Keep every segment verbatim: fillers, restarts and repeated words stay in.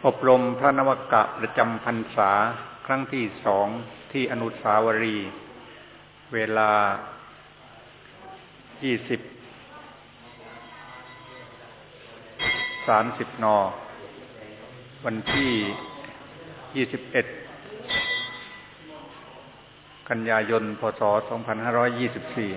อบรมพระนวกะประจำพรรษาครั้งที่สองที่อนุสาวรีย์เวลายี่สิบ สามสิบ น.วันที่ยี่สิบเอ็ดกันยายนพ.ศ. สองพันห้าร้อยยี่สิบสี่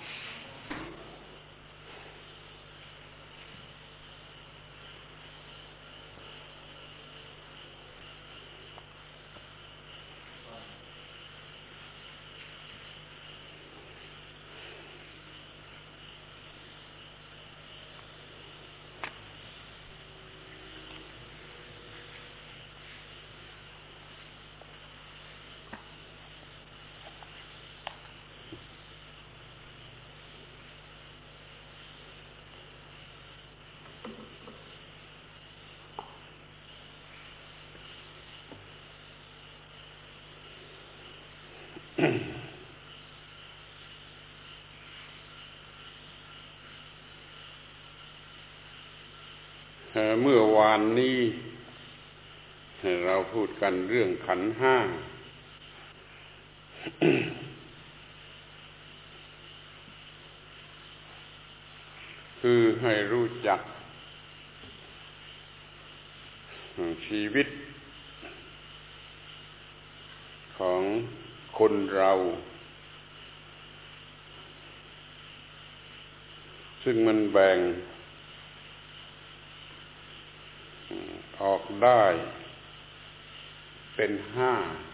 เมื่อวานนี้เราพูดกันเรื่องขันธ์ห้า คือให้รู้จักชีวิตของคนเราซึ่งมันแบ่งออกได้เป็นห้า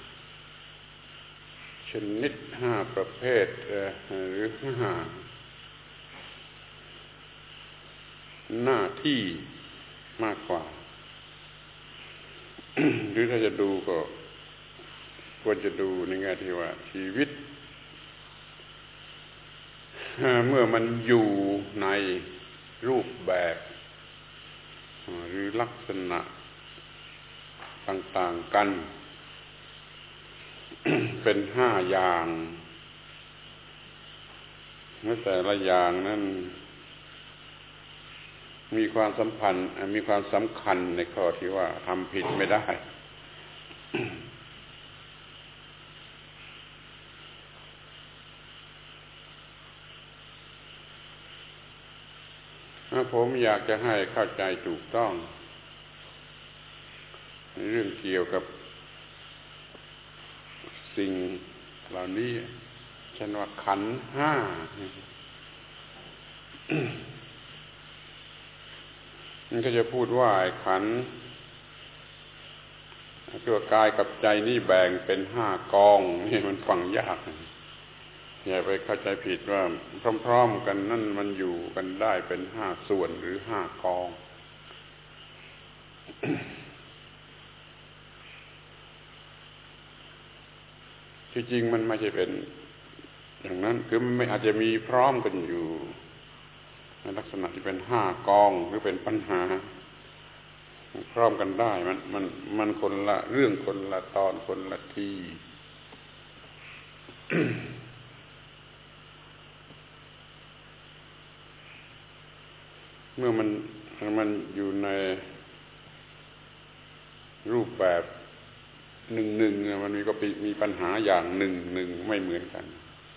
ชนิดห้าประเภทหรือห้าหน้าที่มากกว่า หรือถ้าจะดูก็ควรจะดูในแง่ที่ว่าชีวิตเมื่อมันอยู่ในรูปแบบหรือลักษณะต่างๆกัน เป็นห้าอย่างและแต่ละอย่างนั้นมีความสัมพันธ์มีความสำคัญในข้อที่ว่าทำผิดไม่ได้ ผมอยากจะให้เข้าใจถูกต้องในเรื่องเกี่ยวกับสิ่งเหล่านี้ฉันว่าขันธ์ห้า มันก็จะพูดว่าขันธ์ตัวกายกับใจนี่แบ่งเป็นห้ากองนี่มันฟังยากอย่าไปเข้าใจผิดว่าพร้อมๆกันนั่นมันอยู่กันได้เป็นห้าส่วนหรือห้ากอง ที่จริงมันไม่ใช่เป็นอย่างนั้นคือมันไม่อาจจะมีพร้อมกันอยู่ในลักษณะที่เป็นห้ากองหรือเป็นปัญหาพร้อมกันได้มันมันมันคนละเรื่องคนละตอนคนละที เมื่อมันมันอยู่ในรูปแบบหนึ่งหนึ่งมันมีก็มีปัญหาอย่างหนึ่งหนึ่งไม่เหมือนกัน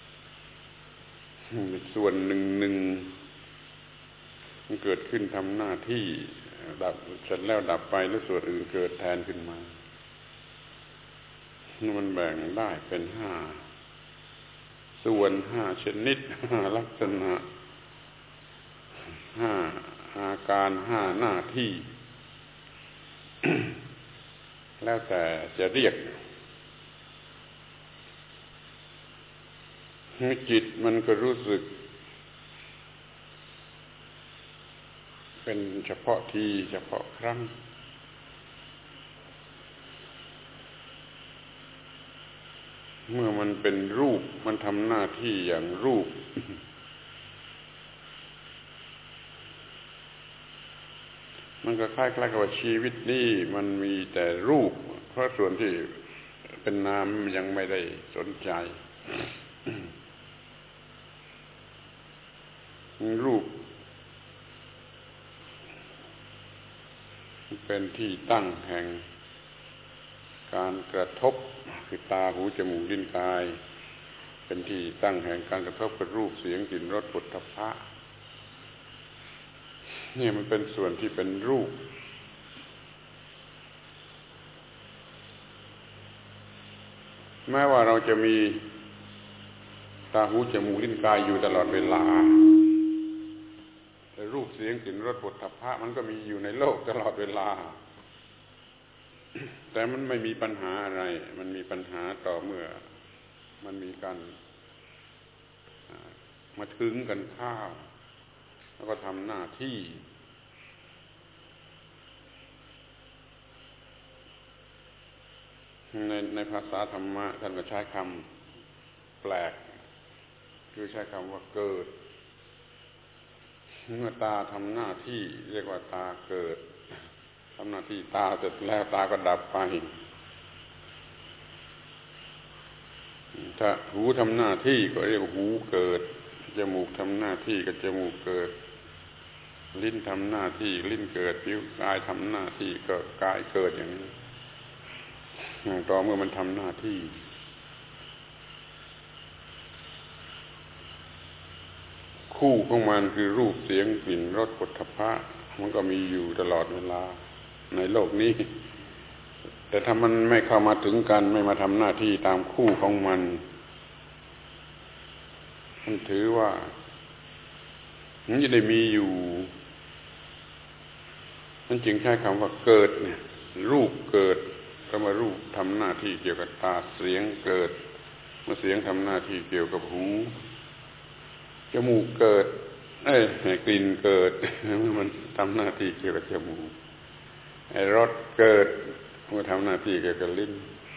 ส่วนหนึ่งหนึ่งมันเกิดขึ้นทำหน้าที่ดับเสร็จแล้วดับไปแล้วส่วนอื่นเกิดแทนขึ้นมามันแบ่งได้เป็นห้าส่วนห้าชนิดห้าลักษณะห้าอาการห้าหน้าที่ แล้วแต่จะเรียกจิตมันก็รู้สึกเป็นเฉพาะทีเฉพาะครั้งเมื่อมันเป็นรูปมันทำหน้าที่อย่างรูป มันก็คล้ายๆกับว่าชีวิตนี้มันมีแต่รูปเพราะส่วนที่เป็นนามยังไม่ได้สนใจ รูปเป็นที่ตั้งแห่งการกระทบคือตาหูจมูกลิ้นกายเป็นที่ตั้งแห่งการกระทบกับรูปเสียงกลิ่นรสผลทพะนี่มันเป็นส่วนที่เป็นรูปแม้ว่าเราจะมีตาหูจมูกลิ้นกายอยู่ตลอดเวลาแต่รูปเสียงกลิ่นรสผลทพะมันก็มีอยู่ในโลกตลอดเวลาแต่มันไม่มีปัญหาอะไรมันมีปัญหาต่อเมื่อมันมีการมาถึงกันข้าวแล้วก็ทำหน้าที่ในในภาษาธรรมะท่านก็ใช้คำแปลกคือใช้คำว่าเกิดเมื่อตาทำหน้าที่เรียกว่าตาเกิดทำหน้าที่ตาเสร็จแล้วตาก็ดับไปถ้าหูทำหน้าที่ก็เรียกว่าหูเกิดจมูกทำหน้าที่ก็จมูกเกิดลิ้นทำหน้าที่ลิ้นเกิดผิวกายทำหน้าที่ก็กายเกิดอย่างนี้ต่อเมื่อมันทำหน้าที่คู่ของมันคือรูปเสียงกลิ่นรสผลทพะมันก็มีอยู่ตลอดเวลาในโลกนี้แต่ถ้ามันไม่เข้ามาถึงกันไม่มาทำหน้าที่ตามคู่ของมันมันถือว่ามันจะได้มีอยู่นั่นจึงใช้คำว่าเกิดเนี่ยรูปเกิดก็มารูปทำหน้าที่เกี่ยวกับตาเสียงเกิดเมื่อเสียงทำหน้าที่เกี่ยวกับหูจมูกเกิดเอ้ยกลิ่นเกิดมันทำหน้าที่เกี่ยวกับจมูกไอ้รสเกิดมันทำหน้าที่เกี่ยวกับลิ้น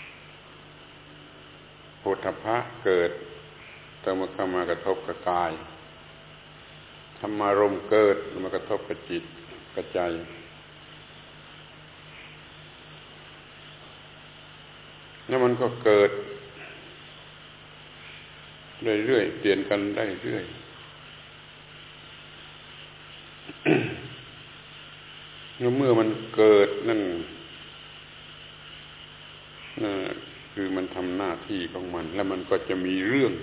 โผฏฐัพพะเกิดแต่มันเข้ามากระทบกับกายธรรมารมณ์เกิดมากระทบกับจิตกับใจแล้วมันก็เกิดเรื่อยๆเปลี่ยนกันได้เรื่อยเมื่อมันเกิดนั่นนั่นคือมันทำหน้าที่ของมันแล้วมันก็จะมีเรื่อง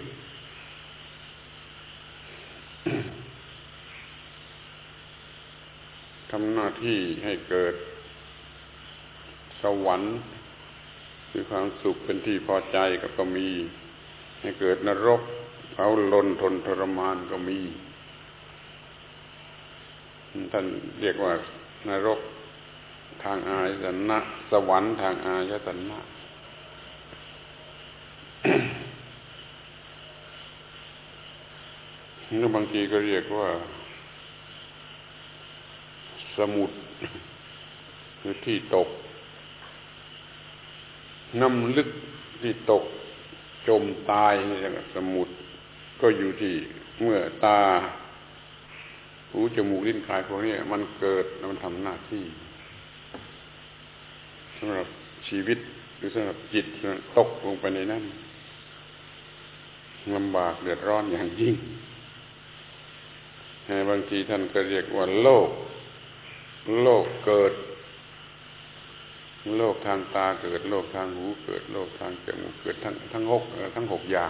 ทำหน้าที่ให้เกิดสวรรค์คือความสุขเป็นที่พอใจก็มีให้เกิดนรกเผาลนทนทรมานก็มีท่านเรียกว่านรกทางอายตนะสวรรค์ทางอายตนะแล้วบางทีก็เรียกว่าสมุทรคือที่ตกน้ำลึกที่ตกจมตายนี่อย่างสมุทรก็อยู่ที่เมื่อตาหูจมูกลิ้นกายพวกนี้มันเกิดมันทำหน้าที่สำหรับชีวิตหรือสำหรับจิตตกลงไปในนั้นลำบากเดือดร้อนอย่างยิ่งบางทีท่านก็เรียกว่าโลกโลกเกิดโลกทางตาเกิดโลกทางหูเกิดโลกทางจมูกเกิดทั้งทั้งหกทั้งหกอย่าง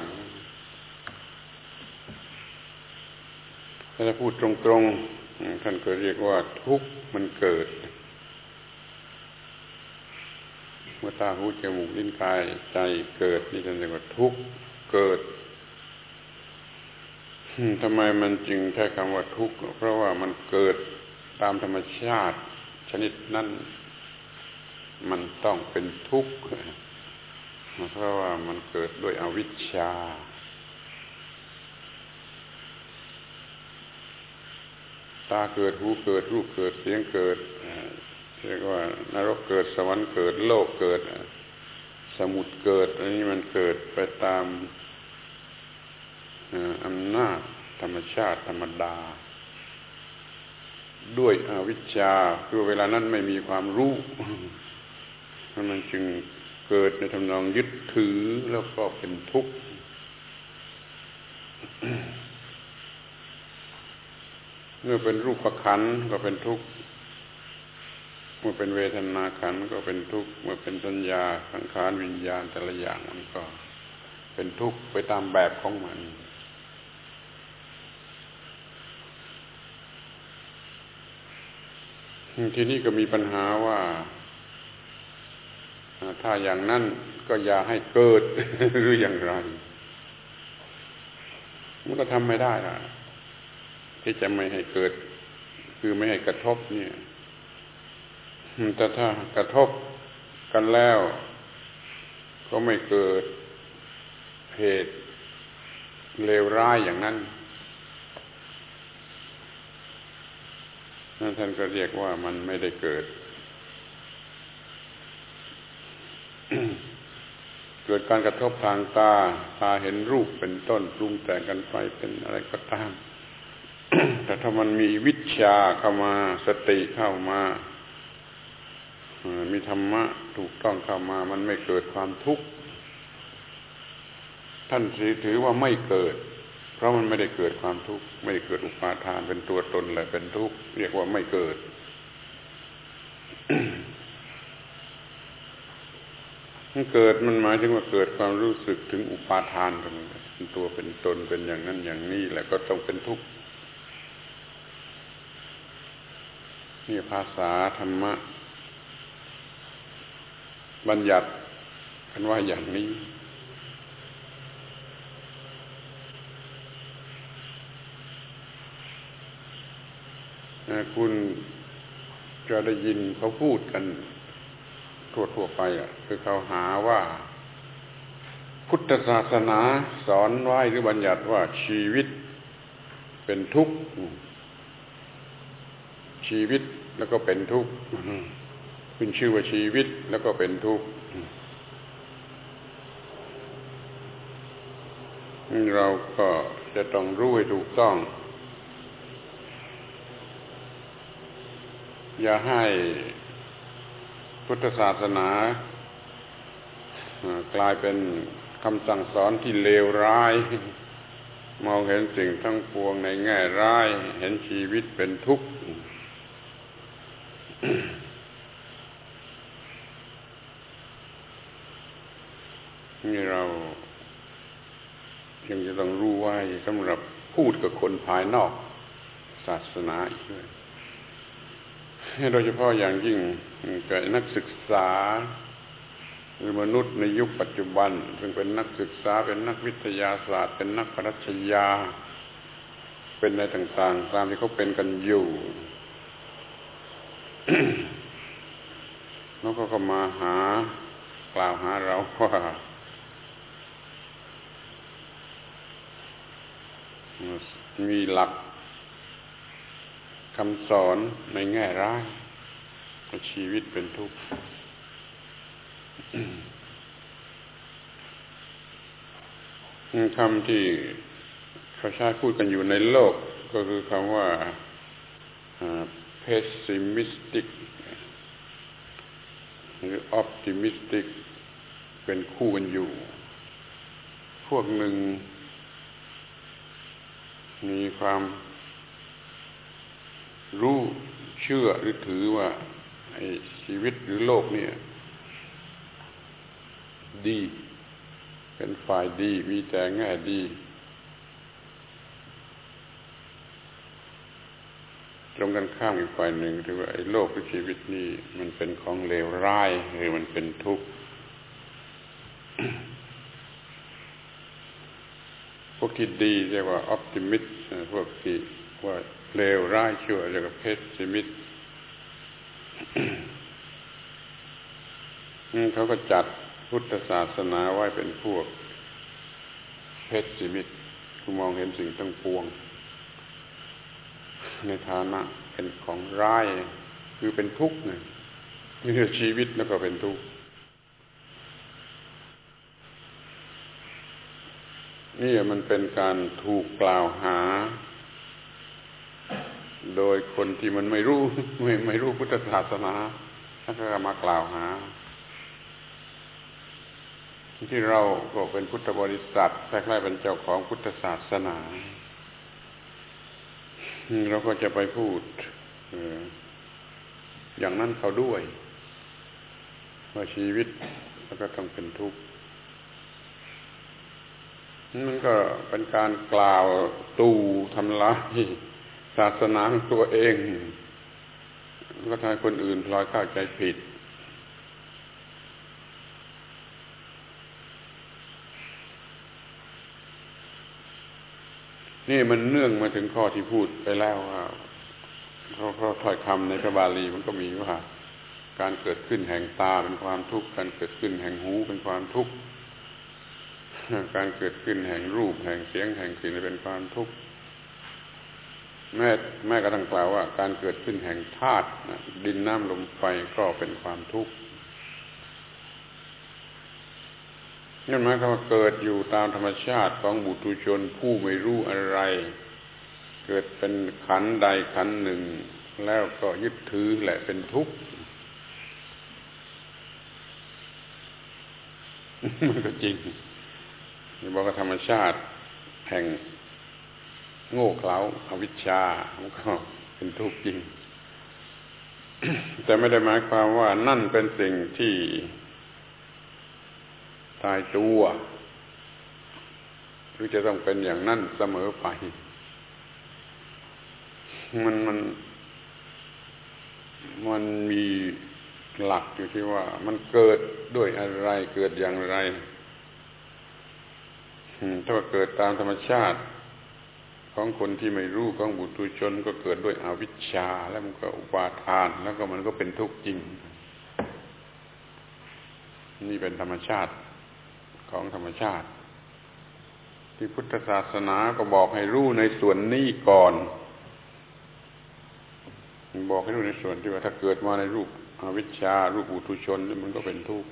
ถ้าพูดตรงๆท่านก็เรียกว่าทุกข์มันเกิดเมื่อตาหูจมูกลิ้นกายใจเกิดนี่ท่านเรียกว่าทุกข์เกิดทำไมมันจึงใช้คำว่าทุกข์เพราะว่ามันเกิดตามธรรมชาติชนิดนั้นมันต้องเป็นทุกข์เพราะว่ามันเกิดด้วยอวิชชาตาเกิดหูเกิดรูปเกิดเสียงเกิดเรียกว่านรกเกิดสวรรค์เกิดโลกเกิดสมุทรเกิดอันนี้มันเกิดไปตามอำนาจธรรมชาติธรรมดาด้วยอวิชชาคือเวลานั้นไม่มีความรู้มันจึงเกิดในทำนองยึดถือแล้วก็เป็นทุกข์เมื่อเป็นรูปขันธ์ก็เป็นทุกข์มื่อเป็นเวทนาขันธ์ก็เป็นทุกข์เมื่อเป็นสัญญาสังขารวิญญาณแต่ละอย่างมันก็เป็นทุกข์ไปตามแบบของมันทีนี้ก็มีปัญหาว่าถ้าอย่างนั้นก็อย่าให้เกิด หรืออย่างไรมันก็ทำไม่ได้ล่ะที่จะไม่ให้เกิดคือไม่ให้กระทบเนี่ยแต่ถ้ากระทบกันแล้วก็ไม่เกิดเหตุเลวร้ายอย่างนั้นนั่นท่านก็เรียกว่ามันไม่ได้เกิด เกิดการกระทบทางตาตาเห็นรูปเป็นต้นปรุงแต่งกันไปเป็นอะไรก็ตาม แต่ถ้ามันมีวิชชาเข้ามาสติเข้ามามีธรรมะถูกต้องเข้ามามันไม่เกิดความทุกข์ท่านถือว่าไม่เกิดเพราะมันไม่ได้เกิดความทุกข์ไม่ได้เกิดอุปาทานเป็นตัวตนเลยเป็นทุกข์เรียกว่าไม่เกิด มันเกิดมันหมายถึงว่าเกิดความรู้สึกถึงอุปาทานกันเป็นตัวเป็นตนเป็นอย่างนั้นอย่างนี้แหละก็ต้องเป็นทุกข์นี่ภาษาธรรมะบัญญัติกันว่าอย่างนี้คุณจะได้ยินเขาพูดกันทั่วๆไปอ่ะคือเขาหาว่าพุทธศาสนาสอนไว้หรือบัญญัติว่าชีวิตเป็นทุกข์ชีวิตแล้วก็เป็นทุกข์ขึ้นชื่อว่าชีวิตแล้วก็เป็นทุกข์เราก็จะต้องรู้ให้ถูกต้องอย่าให้พุทธศาสนากลายเป็นคำสั่งสอนที่เลวร้ายมองเห็นสิ่งทั้งปวงในแง่ร้ายเห็นชีวิตเป็นทุกข์นี่เรายังจะต้องรู้ไว้สำหรับพูดกับคนภายนอกศาสนาอีกด้วยโดยเฉพาะอย่างยิ่งแก่นักศึกษาหรือมนุษย์ในยุคปัจจุบันซึ่งเป็นนักศึกษาเป็นนักวิทยาศาสตร์เป็นนักปรัชญาเป็นอะไรต่างๆตามที่เขาเป็นกันอยู่แล้วก็ก็มาหากล่าวหาเราว่ามีหลักคำสอนในแง่ร้ายชีวิตเป็นทุกข์คำที่เขาใช้พูดกันอยู่ในโลกก็คือคำว่า pessimistic หรือ optimistic เป็นคู่กันอยู่พวกหนึ่งมีความรู้เชื่อหรือถือว่าไอ้ชีวิตหรือโลกเนี่ยดีเป็นฝ่ายดีมีแต่แง่ดีตรงกันข้ามอีกฝ่ายหนึ่งถือว่าไอ้โลกหรือชีวิตนี่มันเป็นของเลวร้ายหรือมันเป็นทุกข์พวกที่ดีเรียกว่า optimist พวกที่ว่าเลวร้ายชั่วเรียกว่า pessimist เขาก็จัดพุทธศาสนาไว้เป็นพวก pessimist คือมองเห็นสิ่งทั้งปวงในฐานะเป็นของร้ายคือเป็นทุกข์นี่คือชีวิตแล้วก็เป็นทุกข์นี่มันเป็นการถูกกล่าวหาโดยคนที่มันไม่รู้ไม่ไม่รู้พุทธศาสนาแล้วก็มากล่าวหาที่เราก็เป็นพุทธบริษัทคล้ายๆเป็นเจ้าของพุทธศาสนาเราก็จะไปพูดอย่างนั้นเขาด้วยว่าชีวิตแล้วก็ต้องเป็นทุกข์มันก็เป็นการกล่าวตู่ทำลายศาสนาของตัวเองก็ทำให้คนอื่นพลอยเข้าใจผิดนี่มันเนื่องมาถึงข้อที่พูดไปแล้วว่าเพราะเพราะถ้อยคำในพระบาลีมันก็มีว่าการเกิดขึ้นแห่งตาเป็นความทุกข์การเกิดขึ้นแห่งหูเป็นความทุกข์การเกิดขึ้นแห่งรูปแห่งเสียงแห่งกลิ่นเป็นความทุกข์แม้แม้กระทั่งกล่าวว่าการเกิดขึ้นแห่งธาตุดินน้ำลมไฟก็เป็นความทุกข์นั่นหมายความว่าเกิดอยู่ตามธรรมชาติของบุตุชนผู้ไม่รู้อะไรเกิดเป็นขันธ์ใดขันธ์หนึ่งแล้วก็ยึดถือแหละเป็นทุกข์มันก็จริงบอกว่าธรรมชาติแห่งโง่เขลาอวิชชามันก็เป็นทุกข์จริง แต่ไม่ได้หมายความว่านั่นเป็นสิ่งที่ตายตัวหรือจะต้องเป็นอย่างนั้นเสมอไปมันมันมันมีหลักอยู่ที่ว่ามันเกิดด้วยอะไรเกิดอย่างไรถ้าว่าเกิดตามธรรมชาติของคนที่ไม่รู้ของบุตุชนก็เกิดด้วยอวิชชาแล้วมันก็อุปาทานแล้วก็มันก็เป็นทุกข์จริงนี่เป็นธรรมชาติของธรรมชาติที่พุทธศาสนาก็บอกให้รู้ในส่วนนี้ก่อนบอกให้รู้ในส่วนที่ว่าถ้าเกิดมาในรูปอวิชชารูปปุถุชนมันก็เป็นทุกข์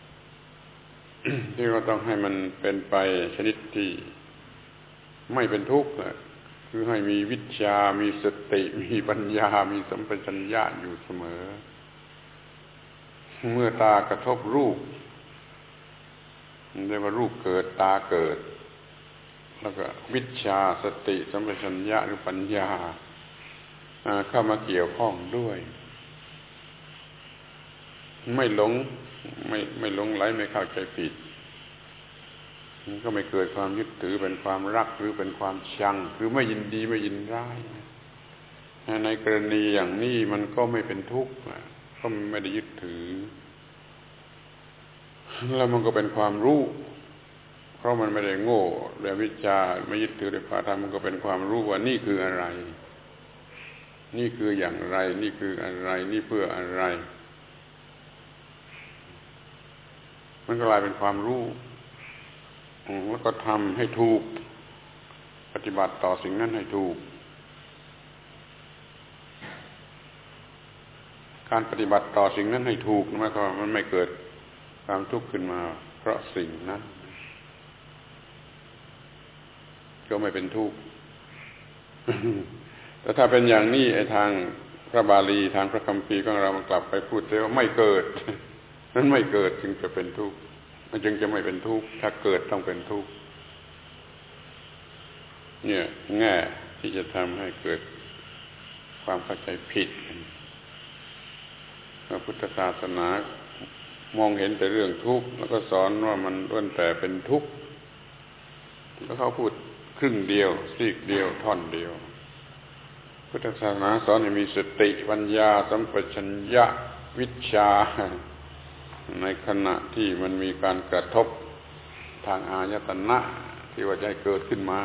ที่เราต้องให้มันเป็นไปชนิดที่ไม่เป็นทุกข์คือให้มีวิชามีสติมีปัญญามีสัมปชัญญะอยู่เสมอเมื่อตากระทบรูปเรียกว่ารูปเกิดตาเกิดแล้วก็วิชาสติสัมปชัญญะหรือปัญญาเข้ามาเกี่ยวข้องด้วยไม่หลงไม่ไม่หลงไหลไม่เข้าใจผิดมันก็ไม่เกิดความยึดถือเป็นความรักหรือเป็นความชังคือไม่ยินดีไม่ยินร้ายในกรณีอย่างนี้มันก็ไม่เป็นทุกข์ก็ไม่ได้ยึดถือแล้วมันก็เป็นความรู้เพราะมันไม่ได้โง่ด้วยวิชาไม่ยึดถือด้วยความธรรมมันก็เป็นความรู้ว่านี่คืออะไรนี่คืออย่างไรนี่คืออะไรนี่เพื่ออะไรมันก็กลายเป็นความรู้แล้วก็ทำให้ถูกปฏิบัติต่อสิ่งนั้นให้ถูกการปฏิบัติต่อสิ่งนั้นให้ถูกหมายความว่ามันไม่เกิดความทุกข์ขึ้นมาเพราะสิ่งนั้นก็ไม่เป็นทุกข์ แต่ถ้าเป็นอย่างนี้ไอ้ทางพระบาลีทางพระคัมภีร์ของเรามันกลับไปพูดว่าไม่เกิด นั้นไม่เกิดจึงจะเป็นทุกข์มันจึงจะไม่เป็นทุกข์ถ้าเกิดต้องเป็นทุกข์เนี่ยแง่ที่จะทำให้เกิดความเข้าใจผิดพระพุทธศาสนามองเห็นแต่เรื่องทุกข์แล้วก็สอนว่ามันล้วนแต่เป็นทุกข์แล้วเขาพูดครึ่งเดียวซีกเดียวท่อนเดียวพุทธศาสนาสอนให้มีสติปัญญาสัมปชัญญะวิชาในขณะที่มันมีการกระทบทางอายตนะที่ว่าจะเกิดขึ้นมา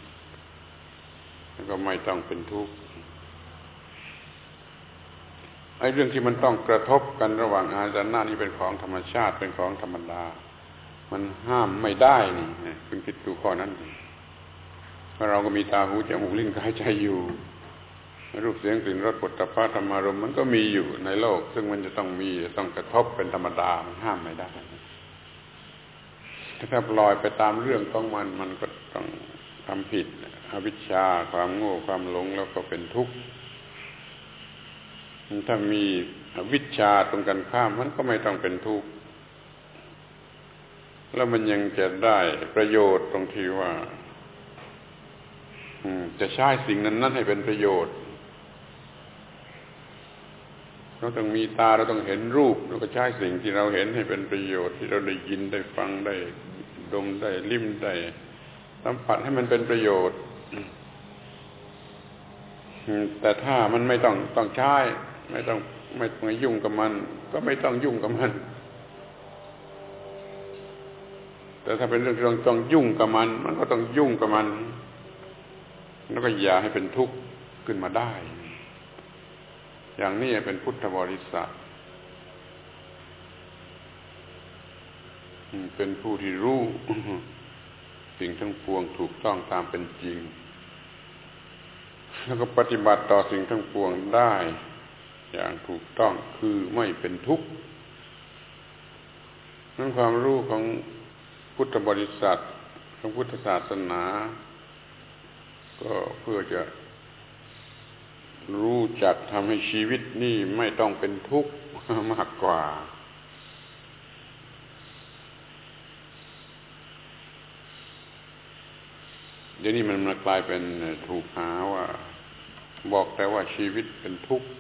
แล้วก็ไม่ต้องเป็นทุกข์ไอ้เรื่องที่มันต้องกระทบกันระหว่างอายตนะนี่เป็นของธรรมชาติเป็นของธรรมดามันห้ามไม่ได้นี่คุณคิดดูข้อนั้นเพราะเราก็มีตาหูจมูกลิ้นกายใจอยู่รูปเสียงกลิ่นรสปุถะธรรมารมณ์มันก็มีอยู่ในโลกซึ่งมันจะต้องมีต้องกระทบเป็นธรรมดามันห้ามไม่ได้ถ้าปล่อยไปตามเรื่องของมันมันก็ต้องทำผิดอวิชชาความโง่ความหลงแล้วก็เป็นทุกข์ถ้ามีอวิชชาตรงกันข้ามมันก็ไม่ต้องเป็นทุกข์แล้วมันยังจะได้ประโยชน์ตรงที่ว่าจะใช้สิ่งนั้นนั้นให้เป็นประโยชน์เราต้องมีตาเราต้องเห็นรูปเราก็ใช้สิ่งที่เราเห็นให้เป็นประโยชน์ที่เราได้ยินได้ฟังได้ดมได้ลิ้มได้สัมผัสให้มันเป็นประโยชน์แต่ถ้ามันไม่ต้องต้องใช้ไม่ต้องไม่ต้องยุ่งกับมันก็ไม่ต้องยุ่งกับมันแต่ถ้าเป็นเรื่องที่ต้องต้องยุ่งกับมันมันก็ต้องยุ่งกับมันแล้วก็อย่าให้เป็นทุกข์ขึ้นมาได้อย่างนี้เป็นพุทธบริษัทเป็นผู้ที่รู้สิ่งทั้งปวงถูกต้องตามเป็นจริงแล้วก็ปฏิบัติต่อสิ่งทั้งปวงได้อย่างถูกต้องคือไม่เป็นทุกข์นั่นความรู้ของพุทธบริษัทของพุทธศาสนาก็เพื่อจะรู้จักทำให้ชีวิตนี่ไม่ต้องเป็นทุกข์มากกว่าเดี๋ยวนี้มันมากลายเป็นถูกหาว่าบอกแต่ว่าชีวิตเป็นทุกข์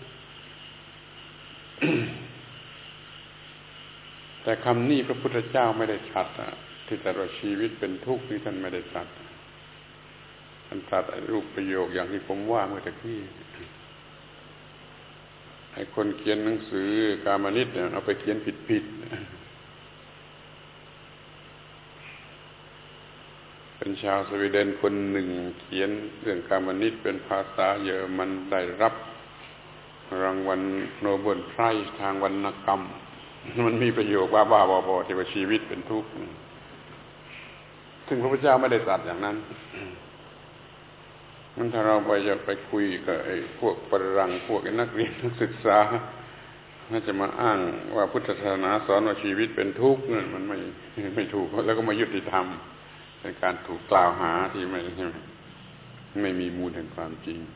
แต่คำนี้พระพุทธเจ้าไม่ได้ตรัสที่แต่ว่าชีวิตเป็นทุกข์นี่ท่านไม่ได้ตรัสท่านตรัสรูปประโยคอย่างที่ผมว่าเมื่อตะกี้ไอ้คนเขียนหนังสือกามนิตเนี่ยเอาไปเขียนผิดๆเป็นชาวสวีเดนคนหนึ่งเขียนเรื่องกามนิตเป็นภาษาเยอรมันได้รับรางวัลโนเบิลไพรส์ทางวรรณกรรมมันมีประโยคบ้าๆบอๆที่ว่าชีวิตเป็นทุกข์ซึ่งพระพุทธเจ้าไม่ได้ตรัสอย่างนั้นมันถ้าเราไปจะไปคุยกับไอ้พวกฝรั่งพวกนักเรียนนักศึกษาน่าจะมาอ้างว่าพุทธศาสนาสอนว่าชีวิตเป็นทุกข์นั่นมันไม่ไม่ถูกแล้วก็ไม่ยุติธรรมเป็นการถูกกล่าวหาที่ไม่ไม่มีมูลแห่งความจริง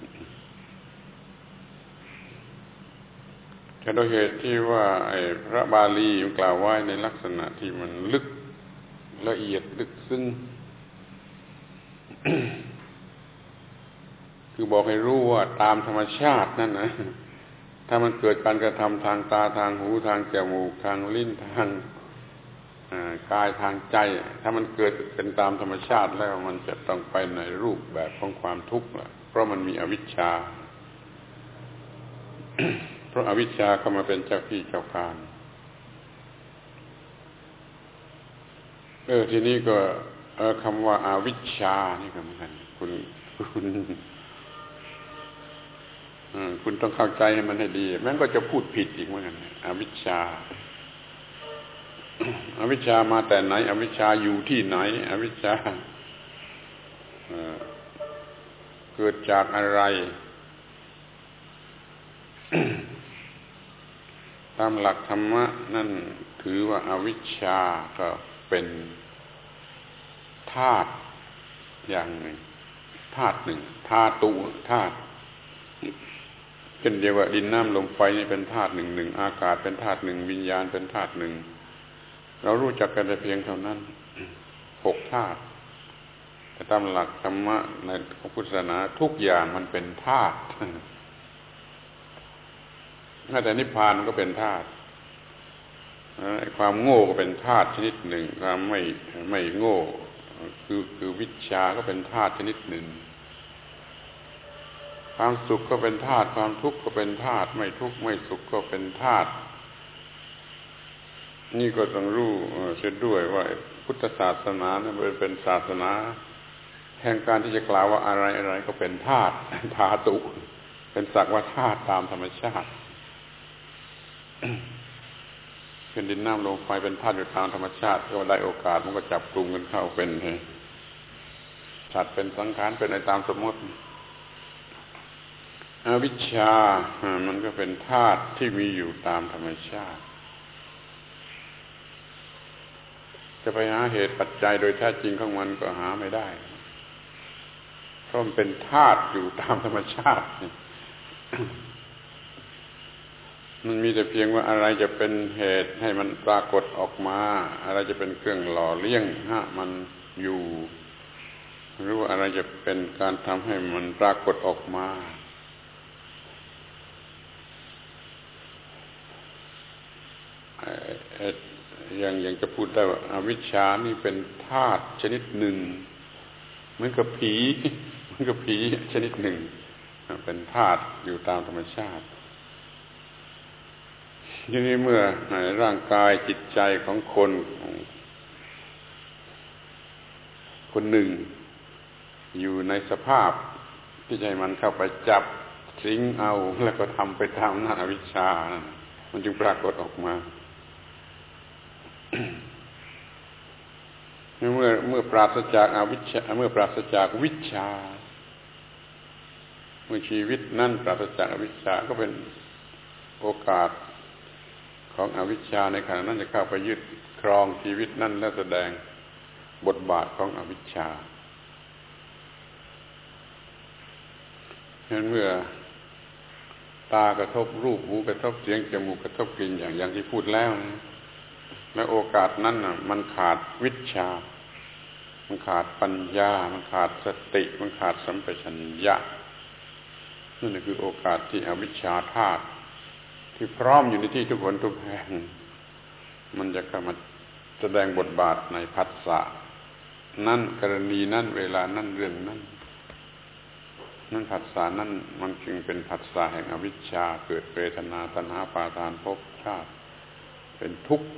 แต่โดยเหตุที่ว่าไอ้พระบาลีกล่าวไว้ในลักษณะที่มันลึกละเอียดลึกซึ้ง คือบอกให้รู้ว่าตามธรรมชาตินั่นนะถ้ามันเกิดการกระทำทางตาทางหูทางจมูกทางลิ้นทางกายทางใจถ้ามันเกิดเป็นตามธรรมชาติแล้วมันจะต้องไปในรูปแบบของความทุกข์เพราะมันมีอวิชชา เพราะอวิชชาเข้ามาเป็นเจ้าที่เจ้าการเออทีนี้ก็เออคำว่าอวิชชานี่ก็เหมือนกันคุณคุณคุณต้องเข้าใจให้มันให้ดีแม้ก็จะพูดผิดอีกเหมือนกันอวิชชาอวิชชามาแต่ไหนอวิชชาอยู่ที่ไหนอวิชชาเกิดจากอะไรตามหลักธรรมะนั่นถือว่าอวิชชาก็เป็นธาตุอย่างหนึ่งธาตุหนึ่งธาตุธาตุเช่นเดียวกับดินน้ำลมไฟนี่เป็นธาตุหนึ่งหนึ่งอากาศเป็นธาตุหนึ่งวิญญาณเป็นธาตุหนึ่งเรารู้จักกันแต่เพียงเท่านั้นหกธาตุแต่ตามหลักธรรมะในพุทธศาสนาทุกอย่างมันเป็นธาตุแม้แต่นิพพานก็เป็นธาตุความโง่ก็เป็นธาตุชนิดหนึ่งความไม่ไม่โง่คือคือวิชชาก็เป็นธาตุชนิดหนึ่งความสุขก็เป็นธาตุความทุกข์ก็เป็นธาตุไม่ทุกข์ไม่สุขก็เป็นธาตุนี่ก็ต้องรู้เสียด้วยว่าพุทธศาสนาเนี่ยเป็นศาสนาแห่งการที่จะกล่าวว่าอะไรอะไรก็เป็นธาตุธาตุเป็นสักว่าธาตุตามธรรมชาติเป็นดินน้ำลมไฟเป็นธาตุอยู่ตามธรรมชาติก็ได้โอกาสมันก็จับกลุ่มกันเข้าเป็นสัตว์เป็นสังขารเป็นอะไรตามสมมติอวิชชามันก็เป็นธาตุที่มีอยู่ตามธรรมชาติจะไปหาเหตุปัจจัยโดยแท้จริงของมันก็หาไม่ได้เพราะมันเป็นธาตุอยู่ตามธรรมชาติมันมีแต่เพียงว่าอะไรจะเป็นเหตุให้มันปรากฏออกมาอะไรจะเป็นเครื่องหล่อเลี้ยงให้มันอยู่หรือว่าอะไรจะเป็นการทำให้มันปรากฏออกมาอย่างอย่างจะพูดได้ว่าอวิชชานี่เป็นธาตุชนิดหนึ่งเหมือนกับผีเหมือนกับผีชนิดหนึ่งเป็นธาตุอยู่ตามธรรมชาติทีนี้เมื่อร่างกายจิตใจของคนคนหนึ่งอยู่ในสภาพที่ใจมันเข้าไปจับสิงเอาแล้วก็ทำไปตามหน้าอวิชชามันจึงปรากฏออกมา เมื่อเมื่อปราศจากอวิชชาเมื่อปราศจากวิชชาเมื่อชีวิตนั่นปราศจากอวิชชาก็เป็นโอกาสของอวิชชาในขณะนั้นจะเข้าไปยึดครองชีวิตนั่นและแสดงบทบาทของอวิชชาฉะนั้นเมื่อตากระทบรูปหูกระทบเสียงจมูกกระทบกลิ่นอย่างอย่างที่พูดแล้วนะและโอกาสนั้นน่ะมันขาดวิชามันขาดปัญญามันขาดสติมันขาดสัมปชัญญะนั่นคือโอกาสที่อวิชชาธาตุที่พร้อมอยู่ในที่ทุกคนทุกแห่งมันจะเข้ามาแสดงบทบาทในผัสสะนั่นกรณีนั่นเวลานั่นเรื่องนั่นนั่นผัสสะนั่นมันจึงเป็นผัสสะแห่งอวิชชาเกิดเวทนาตัณหาอุปาทานภพชาติเป็นทุกข์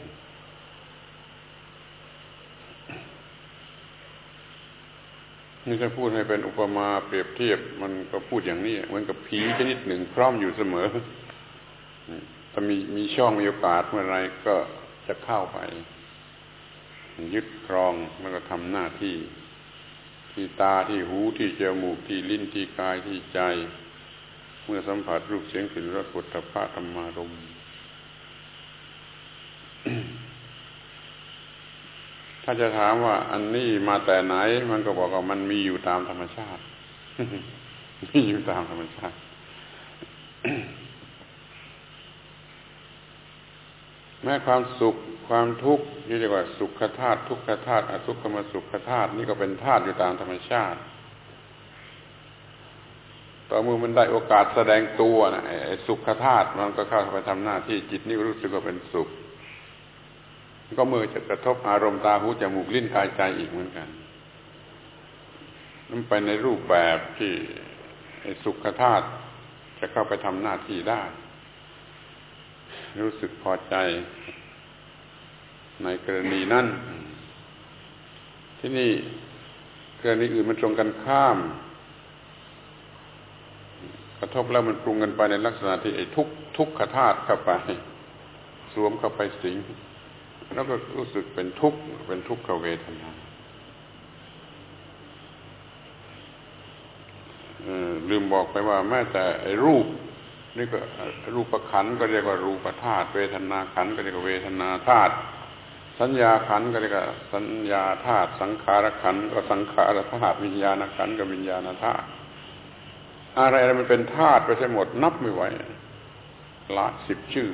นี่ถ้าพูดให้เป็นอุปมาเปรียบเทียบมันก็พูดอย่างนี้เหมือนกับผีชนิดหนึ่งพร้อมอยู่เสมอถ้ามีมีช่องมีโอกาสเมื่อไรก็จะเข้าไปยึดครองแล้วก็ทำหน้าที่ที่ตาที่หูที่จมูกที่ลิ้นที่กายที่ใจเมื่อสัมผัสรูปเสียงกลิ่นรสโผฏฐัพพะธรรมารมณ์ ถ้าจะถามว่าอันนี้มาแต่ไหนมันก็บอกว่ามันมีอยู่ตามธรรมชาติ มีอยู่ตามธรรมชาติ แม้ความสุขความทุกข์ที่เรียกว่าสุขธาตุทุกขธาตุอทุกขมสุขธาตุนี่ก็เป็นธาตุอยู่ตามธรรมชาติต่อเมื่อมันได้โอกาสแสดงตัวนะไอ้สุขธาตุมันก็เข้าไปทำหน้าที่จิตนี่รู้สึกว่าเป็นสุขก็เมื่อจะกระทบอารมณ์ตาหูจมูกลิ้นกายใจอีกเหมือนกันนั่นไปในรูปแบบที่ไอ้สุขธาตุจะเข้าไปทำหน้าที่ได้รู้สึกพอใจในกรณีนั้นที่นี่กรณีอื่นมันตรงกันข้ามกระทบแล้วมันปรุงกันไปในลักษณะที่ไอ้ทุกทุกขธาตุเข้าไปสวมเข้าไปสิงแล้วก็รู้สึกเป็นทุกข์เป็นทุกขเวทนาลืมบอกไปว่าแม้แต่ไอ้รูปนี่ก็รูปขันธ์ก็เรียกว่ารูปธาตุเวทนาขันธ์ก็เรียกว่าเวทนาธาตุสัญญาขันธ์ก็เรียกว่าสัญญาธาตุสังขารขันธ์ก็สังขารธาตุวิญญาณขันธ์ก็วิญญาณธาตุอะไรอะไรมันเป็นธาตุไปหมดนับไม่ไหวหลายสิบชื่อ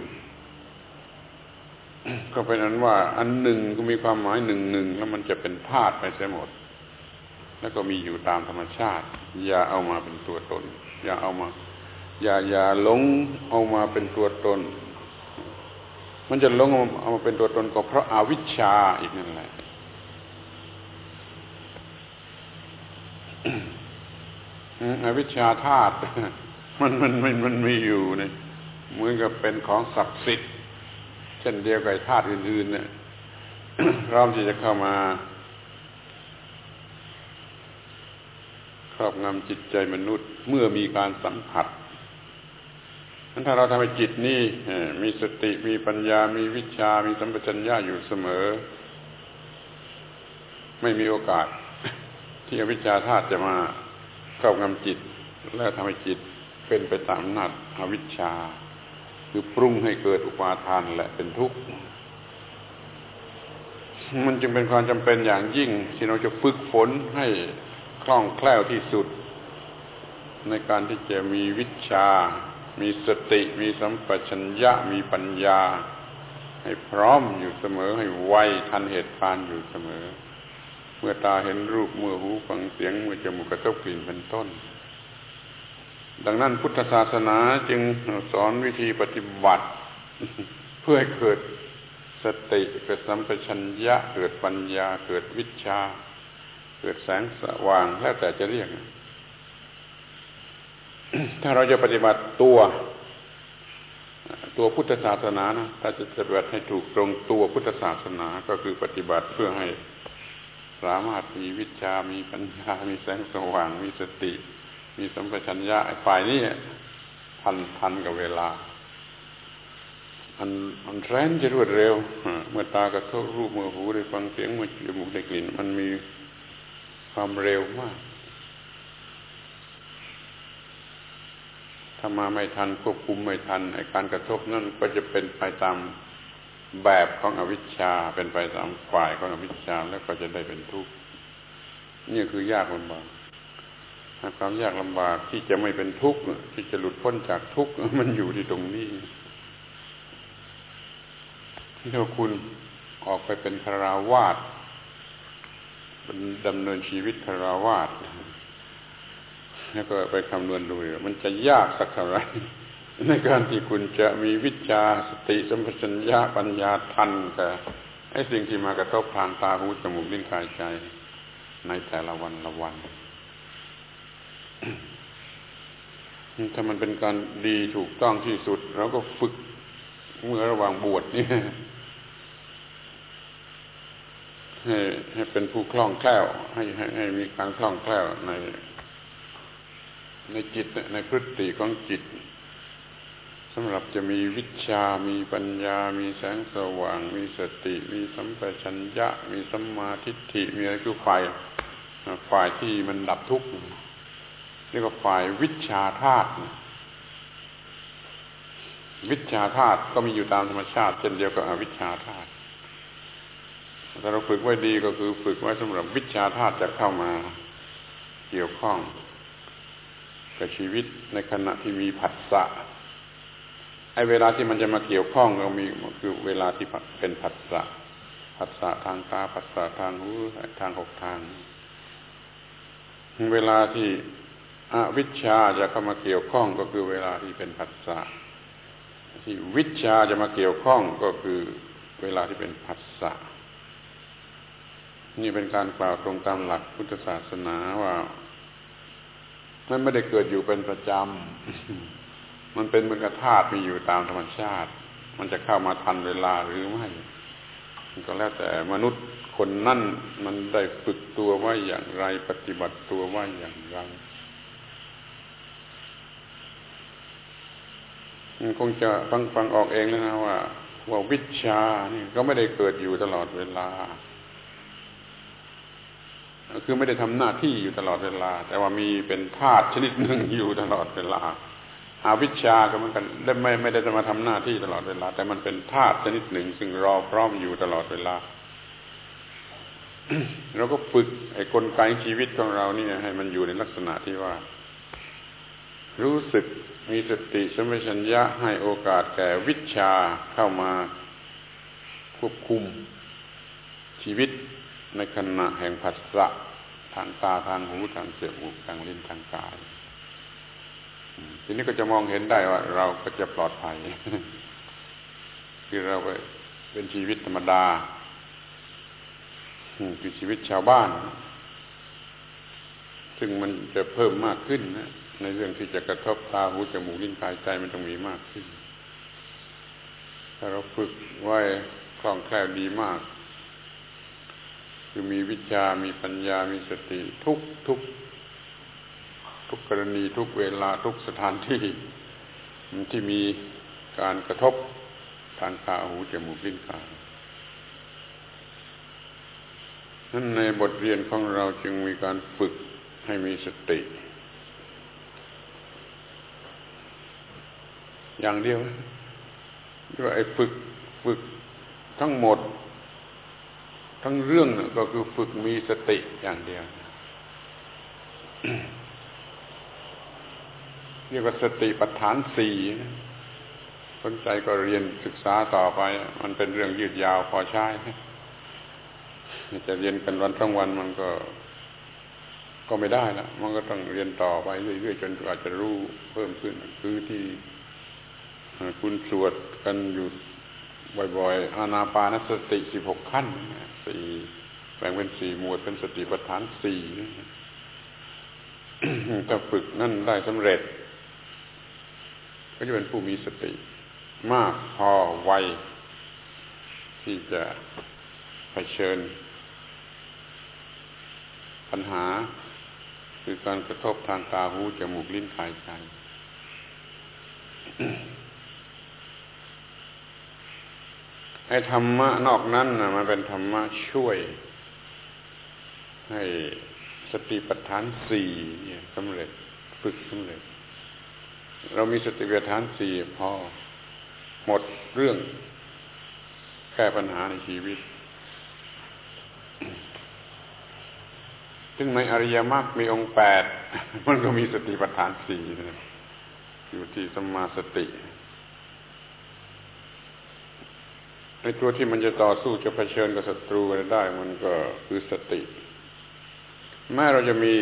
ก็เป็นอันว่าอันหนึ่งก็มีความหมายหนึ่งหนึ่งแล้วมันจะเป็นธาตุไปเสียหมดแล้วก็มีอยู่ตามธรรมชาติอย่าเอามาเป็นตัวตนอย่าเอามาอย่าอย่าหลงเอามาเป็นตัวตนมันจะหลงเอามาเป็นตัวตนก็เพราะอวิชชาอีกนั่นแหละอวิชชาธาตุมันมันมันมันมีอยู่เนี่ยเหมือนกับเป็นของศักดิ์สิทธิ์เช่นเดียวกับธาตุอื่นๆเนี่ยพร้อมที่จะเข้ามาครอบงำจิตใจมนุษย์เมื่อมีการสัมผัสนั้นถ้าเราทำให้จิตนี่มีสติมีปัญญามีวิชามีสัมปชัญญะอยู่เสมอไม่มีโอกาสที่อวิชชาธาตุจะมาครอบงำจิตและทำให้จิตเป็นไปตามอำนาจอวิชชาคือปรุงให้เกิดอุปาทานและเป็นทุกข์มันจึงเป็นความจำเป็นอย่างยิ่งที่เราจะฝึกฝนให้คล่องแคล่วที่สุดในการที่จะมีวิชามีสติมีสัมปชัญญะมีปัญญาให้พร้อมอยู่เสมอให้ไวทันเหตุการณ์อยู่เสมอเมื่อตาเห็นรูปเมื่อหูฟังเสียงเมื่อจมูกกระทบกลิ่นเป็นต้นดังนั้นพุทธศาสนาจึงสอนวิธีปฏิบัติเพื่อให้เกิดสติเกิดสัมปชัญญะเกิดปัญญาเกิดวิชชาเกิดแสงสว่างแล้วแต่จะเรียก ถ้าเราจะปฏิบัติตัวตัวพุทธศาสนานะถ้าจะปฏิบัติให้ถูกตรงตัวพุทธศาสนาก็คือปฏิบัติเพื่อให้สามารถมีวิชามีปัญญามีแสงสว่างมีสติมีสัมปชัญญะฝ่ายนี้ทันทันกับเวลามันมันแสนจะรวดเร็วเมื่อตากระทบรูปเมื่อหูได้ฟังเสียงเมื่อจมูกได้กลิ่นมันมีความเร็วมากถ้ามาไม่ทันควบคุมไม่ทันไอ้การกระทบนั่นก็จะเป็นไปตามแบบของอวิชชาเป็นไปตามฝ่ายของอวิชชาแล้วก็จะได้เป็นทุกข์นี่คือยากลำบากความยากลำบากที่จะไม่เป็นทุกข์ที่จะหลุดพ้นจากทุกข์มันอยู่ที่ตรงนี้ที่ถ้าคุณออกไปเป็นฆราวาสเป็นดำเนินชีวิตฆราวาสแล้วก็ไปคำนวณดูมันจะยากสักเท่าไหร่ในการที่คุณจะมีวิชาสติสัมปชัญญะปัญญาทันกับไอ้สิ่งที่มากระทบทางตาหูจมูกลิ้นกายใจในแต่ละวันละวันถ้ามันเป็นการดีถูกต้องที่สุดเราก็ฝึกเมื่อระหว่างบวชนี่ให้ให้เป็นผู้คล่องแคล่วให้ให้ให้มีการคล่องแคล่วในในจิตในพฤติของจิตสำหรับจะมีวิชามีปัญญามีแสงสว่างมีสติมีสัมปชัญญะมีสัมมาทิฏฐิมีอะไรคือฝ่ายฝ่ายที่มันดับทุกข์เรียกว่าฝ่ายวิชาธาตุวิชาธาตุก็มีอยู่ตามธรรมชาติเช่นเดียวกับอวิชชาธาตุถ้าเราฝึกไว้ดีก็คือฝึกไว้สำหรับวิชาธาตุจะเข้ามาเกี่ยวข้องกับชีวิตในขณะที่มีผัสสะไอ้เวลาที่มันจะมาเกี่ยวข้องก็มีคือเวลาที่เป็นผัสสะผัสสะทางตาผัสสะทางหูทางหกทางเวลาที่อวิชชาจะเข้ามาเกี่ยวข้องก็คือเวลาที่เป็นผัสสะที่วิชชาจะมาเกี่ยวข้องก็คือเวลาที่เป็นผัสสะนี่เป็นการกล่าวตรงตามหลักพุทธศาสนาว่ามันไม่ได้เกิดอยู่เป็นประจำมันเป็นเหมือนกับธาตุมีอยู่ตามธรรมชาติมันจะเข้ามาทันเวลาหรือไม่มันก็แล้วแต่มนุษย์คนนั่นมันได้ฝึกตัวไว้อย่างไรปฏิบัติตัวไว้อย่างไรมันคงจะฟังฟังออกเองแล้วนะว่าว่าวิชานี่ก็ไม่ได้เกิดอยู่ตลอดเวลาคือไม่ได้ทำหน้าที่อยู่ตลอดเวลาแต่ว่ามีเป็นธาตุชนิดหนึ่งอยู่ตลอดเวลาอวิชชาก็เหมือนกันได้ไม่ไม่ได้จะมาทำหน้าที่ตลอดเวลาแต่มันเป็นธาตุชนิดหนึ่งซึ่งรอพร้อมอยู่ตลอดเวลา เราก็ฝึกไอ้กลไกชีวิตของเรานี่ให้มันอยู่ในลักษณะที่ว่ารู้สึกมีสติสัมปชัญญะให้โอกาสแก่วิชาเข้ามาควบคุมชีวิตในขณะแห่งผัสสะทางตาทางหูทางจมูกทางลิ้นทางกายทีนี้ก็จะมองเห็นได้ว่าเราก็จะปลอดภัย คือเราเป็นชีวิตธรรมดาคือชีวิตชาวบ้านซึ่งมันจะเพิ่มมากขึ้นนะในเรื่องที่จะกระทบตาหูจมูกลิ้นกายใจมันต้องมีมากขึ้นถ้าเราฝึกไว้คล่องแคล่วดีมากคือมีวิชามีปัญญามีสติทุกทุกทุกกรณีทุกเวลาทุกสถานที่ที่มีการกระทบทางตาหูจมูกลิ้นกายนั้นในบทเรียนของเราจึงมีการฝึกให้มีสติอย่างเดียวด้วยไอ้ฝึกฝึกทั้งหมดทั้งเรื่องก็คือฝึกมีสติอย่างเดียวเรียกว่าสติปัฏฐานสี่สนใจก็เรียนศึกษาต่อไปมันเป็นเรื่องยืดยาวพอใช้จะเรียนกันวันทั้งวันมันก็ก็ไม่ได้นะมันก็ต้องเรียนต่อไปเรื่อยๆจนกว่าจะรู้เพิ่มขึ้นคือที่คุณสวดกันอยู่บ่อยๆอานาปานสติสิบหกขั้นสี่แบ่งเป็นสี่หมวดเป็นสติปัฏฐานสี่ถ้าฝึกนั่นได้สำเร็จก็จะเป็นผู้มีสติมากพอไวที่จะเผชิญปัญหาคือการกระทบทางตาหูจมูกลิ้นกายใจไอ้ธรรมะนอกนั้นนะมันเป็นธรรมะช่วยให้สติปัฏฐานสี่เนี่ยสำเร็จฝึกสำเร็จเรามีสติปัฏฐานสี่พอหมดเรื่องแก้ปัญหาในชีวิตซึ่งในอริยมรรคมีองค์แปดมันก็มีสติปัฏฐานสี่อยู่ที่สัมมาสติในตัวที่มันจะต่อสู้จะเผชิญกับศัตรูได้มันก็คือสติแม้เราจะมี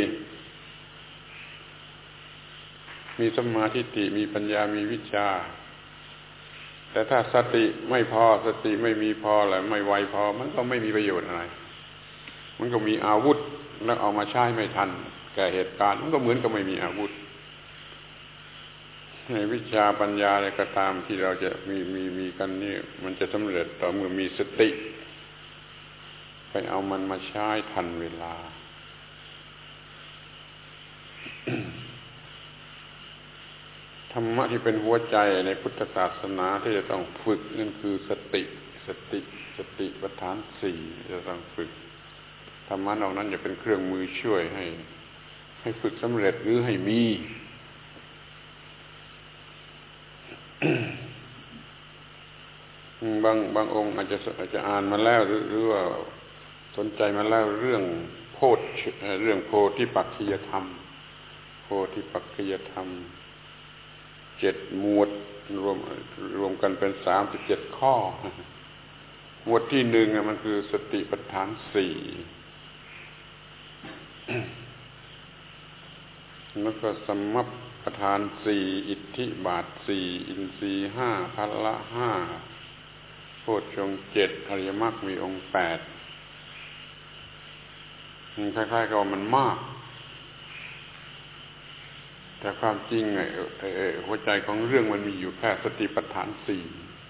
มีสัมมาทิฏฐิมีปัญญามีวิชาแต่ถ้าสติไม่พอสติไม่มีพอหรือไม่ไวพอมันก็ไม่มีประโยชน์อะไรมันก็มีอาวุธแล้วเอามาใช้ไม่ทันแก่เหตุการณ์มันก็เหมือนกับไม่มีอาวุธในวิชาปัญญาอะไรก็ตามที่เราจะมีมีมีกันนี่มันจะสำเร็จต่อเมื่อมีสติไปเอามันมาใช้ทันเวลา ธรรมะที่เป็นหัวใจในพุทธศาสนาที่จะต้องฝึกนั่นคือสติสติสติปัฏฐานสี่จะต้องฝึกธรรมะเหล่านั้นจะเป็นเครื่องมือช่วยให้ให้ฝึกสำเร็จหรือให้มีบางบางองค์อาจจะอาจจะอ่านมาแล้วหรือหรือว่าสนใจมาแล้วเรื่องโพธิเรื่องโพธิปักขิยธรรมโพธิปักขิยธรรมเจ็ดหมวดรวมรวมกันเป็นสามสิบเจ็ดข้อหมวดที่หนึ่งมันคือสติปัฏฐานสี่แล้วก็สัมมัปปทานสี่อิทธิบาทสี่อินทรีย์ห้าพละห้าโพชฌงค์เจ็ดอริยมรรคมีองค์แปดคล้ายๆกับมันมากแต่ความจริงไอ้หัวใจของเรื่องมันมีอยู่แค่สติปัฏฐานสี่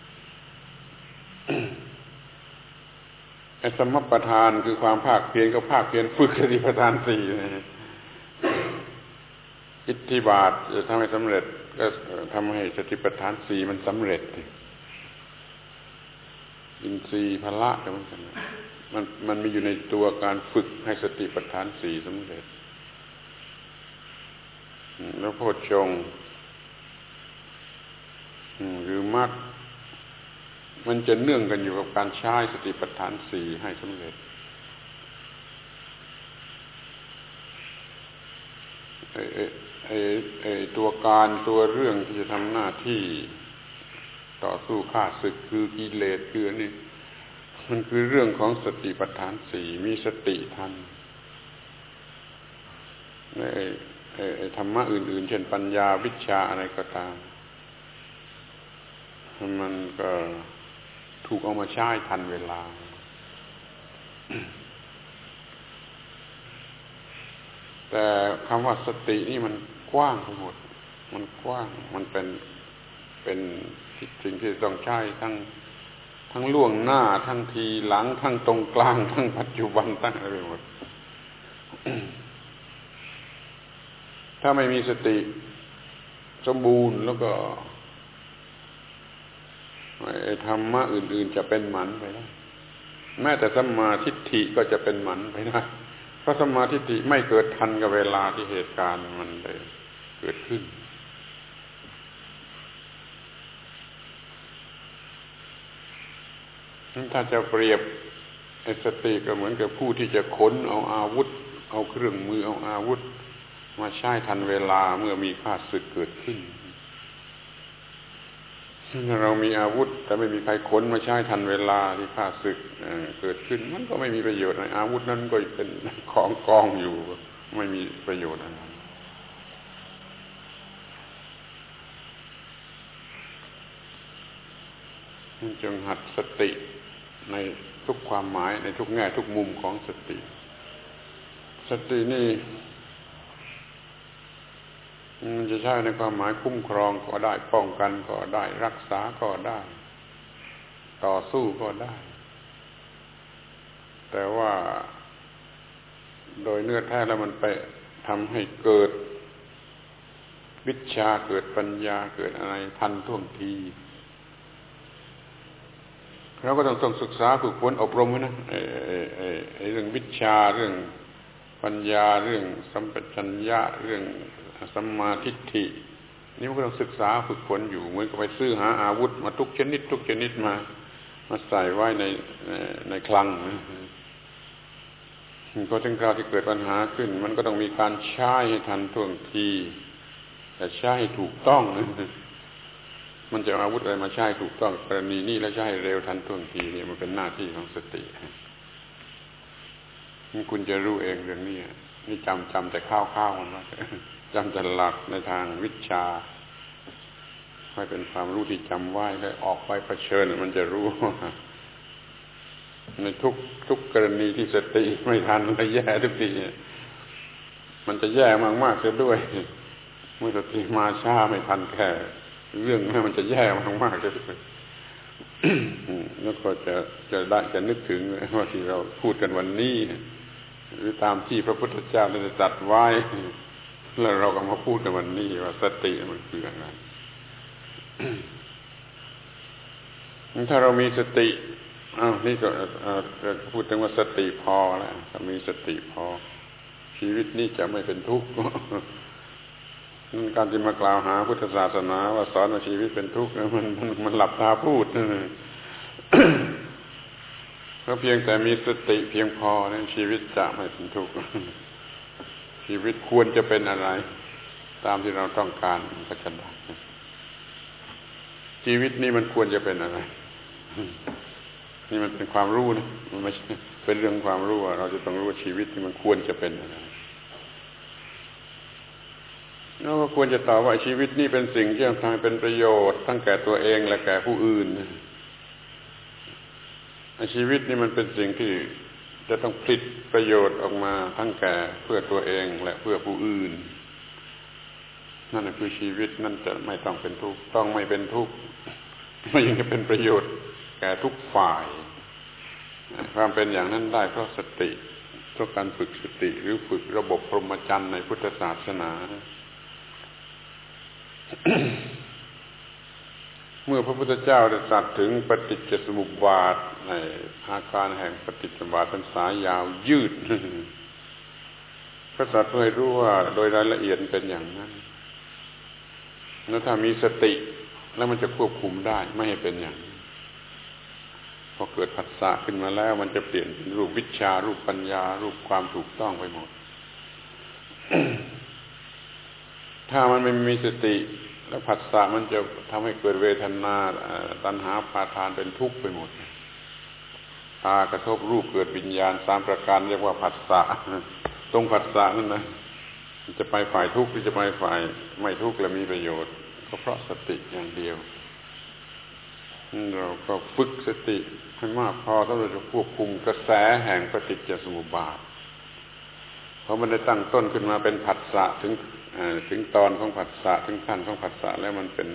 ไอ้สมัปปทานคือความภาคเพียรก็ภาคเพียรฝึกสติปัฏฐานสี่อิทธิบาทจะทำให้สำเร็จก็ทำให้สติปัฏฐานสี่มันสำเร็จอินทรีย์พละก็เหมือนกันมันมันมีอยู่ในตัวการฝึกให้สติปัฏฐานสี่สำเร็จแล้วโพชฌงค์หรือมรรคมันจะเนื่องกันอยู่กับการใช้สติปัฏฐานสี่ให้สำเร็จไอ้ไอ้ไอ้ตัวการตัวเรื่องที่จะทำหน้าที่ต่อสู้ข้าศึกคือกิเลสคือนี่มันคือเรื่องของสติปัฏฐานสี่มีสติทันไอ้ไอ้ธรรมะอื่นๆเช่นปัญญาวิชาอะไรก็ตามมันก็ถูกเอามาใช้ทันเวลาแต่คำว่าสตินี่มันกว้างไปหมดมันกว้างมันเป็นเป็นสิ่งที่ต้องใช้ทั้งทั้งล่วงหน้าทั้งทีหลังทั้งตรงกลางทั้งปัจจุบันทั้งอะไรหมด ถ้าไม่มีสติสมบูรณ์แล้วก็ไอ้ธรรมะอื่นๆจะเป็นหมันไปได้แม้แต่สัมมาทิฏฐิก็จะเป็นหมันไปได้เพราะสัมมาทิฏฐิไม่เกิดทันกับเวลาที่เหตุการณ์มันได้เกิดขึ้นถ้าจะเปรียบไอ้สติก็เหมือนกับผู้ที่จะขนเอาอาวุธเอาเครื่องมือเอาอาวุธมาใช้ทันเวลาเมื่อมีข้าศึกเกิดขึ้นเรามีอาวุธแต่ไม่มีใครขนมาใช้ทันเวลาที่ข้าศึกเกิดขึ้นมันก็ไม่มีประโยชน์อาวุธนั้นก็เป็นของกองอยู่ไม่มีประโยชน์อะไรจงหัดสติในทุกความหมายในทุกแง่ทุกมุมของสติสตินี่มันจะใช้ในความหมายคุ้มครองก็ได้ป้องกันก็ได้รักษาก็ได้ต่อสู้ก็ได้แต่ว่าโดยเนื้อแท้แล้วมันไปทำให้เกิดวิชาเกิดปัญญาเกิดอะไรทันท่วงทีเราก็ต้องต้องศึกษาฝึกฝนอบรมไว้นะไอ้ไอ้ไอ้เรื่องวิชาเรื่องปัญญาเรื่องสัมปชัญญะเรื่องสัมมาทิฏฐินี่มันก็ต้องศึกษาฝึกฝนอยู่เหมือนกับไปซื้อหาอาวุธมาทุกชนิดทุกชนิดมามาใส่ไว้ในในคลังพอถึงคราวที่เกิดปัญหาขึ้นมันก็ต้องมีการใช้ให้ทันท่วงทีแต่ใช้ให้ถูกต้องมันจะเอาอาวุธอะไรมาใช้ถูกต้องกรณีนี้แล้วใช้เร็วทันท่วงทีนี่มันเป็นหน้าที่ของสติคุณจะรู้เองเรื่องนี้นี่จำจำแต่ข้าวๆมันว่าจำแต่หลักในทางวิชาให้เป็นความรู้ที่จำไว้แล้วออกไปเผชิญมันจะรู้ในทุกทุกกรณีที่สติไม่ทันแล้วแย่ทุกทีมันจะแย่มากๆเสียด้วยเมื่อสติมาช้าไม่ทันแค่เรื่องนั้นมันจะแย่มากๆเลยแล้วก็จะจะได้จะนึกถึงว่าที่เราพูดกันวันนี้หรือตามที่พระพุทธเจ้าได้ตรัสไว้แล้วเราก็มาพูดกันวันนี้ว่าสติมันคืออะไรถ้าเรามีสติอ้าวนี่ก็พูดถึงว่าสติพอแล้วถ้ามีสติพอชีวิตนี้จะไม่เป็นทุกข์การที่มากล่าวหาพุทธศาสนาว่าสอนว่าชีวิตเป็นทุกข์มันมันมันหลับตาพูดเพราะเพียงแต่มีสติเพียงพอนั้นชีวิตจะไม่เป็นทุกข์ชีวิตควรจะเป็นอะไรตามที่เราต้องการก็จะได้ชีวิตนี้มันควรจะเป็นอะไรนี่มันเป็นความรู้นะมันไม่ใช่เป็นเรื่องความรู้เราจะต้องรู้ว่าชีวิตที่มันควรจะเป็นอะไรเราก็ควรจะตอบว่าชีวิตนี้เป็นสิ่งที่ทำให้เป็นประโยชน์ทั้งแก่ตัวเองและแก่ผู้อื่นชีวิตนี้มันเป็นสิ่งที่จะต้องผลิตประโยชน์ออกมาทั้งแก่เพื่อตัวเองและเพื่อผู้อื่นนั่นคือชีวิตนั่นจะไม่ต้องเป็นทุกข์ต้องไม่เป็นทุกข์ไม่ยังจะเป็นประโยชน์แก่ทุกฝ่ายความเป็นอย่างนั้นได้เพราะสติเพราะการฝึกสติหรือฝึกระบบพรหมจรรย์ในพุทธศาสนา เมื่อพระพุทธเจ้าได้ตรัสถึงปฏิจจสมุปบาทในอาการแห่งปฏิจจสมุปบาทเป็นสายยาวยืดพระสัตว์ให้รู้ว่าโดยรายละเอียดเป็นอย่างนั้นแล้วถ้ามีสติแล้วมันจะควบคุมได้ไม่ให้เป็นอย่างนั้นพอเกิดผัสสะขึ้นมาแล้วมันจะเปลี่ยนเป็นรูปวิชารูปปัญญารูปความถูกต้องไปหมด ถ้ามันไม่มีสติแล้วผัสสะมันจะทำให้เกิดเวทนาตัณหาปาทานเป็นทุกข์ไปหมดตากระทบรูปเกิดวิญญาณสามประการเรียกว่าผัสสะตรงผัสสะนั่นนะจะไปฝ่ายทุกข์หรือจะไปฝ่ายไม่ทุกข์และมีประโยชน์ก็เพราะสติอย่างเดียวเราก็ฝึกสติให้มากพอที่เราจะควบคุมกระแสแห่งปฏิจจสมุปบาทเพราะมันได้ตั้งต้นขึ้นมาเป็นผัสสะถึงถึงตอนของผัสสะถึงขั้นของผัสสะแล้วมันเป็น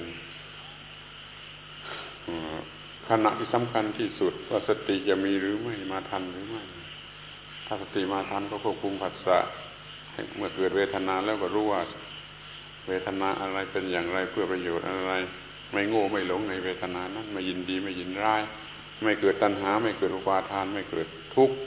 ขณะที่สำคัญที่สุดว่าสติจะมีหรือไม่มาทันหรือไม่ถ้าสติมาทันก็ควบคุมผัสสะเมื่อเกิดเวทนาแล้วก็รู้ว่าเวทนาอะไรเป็นอย่างไรเพื่อประโยชน์อะไรไม่โง่ไม่หลงในเวทนานั้นไม่ยินดีไม่ยินร้ายไม่เกิดตัณหาไม่เกิดอุปาทานไม่เกิดทุกข์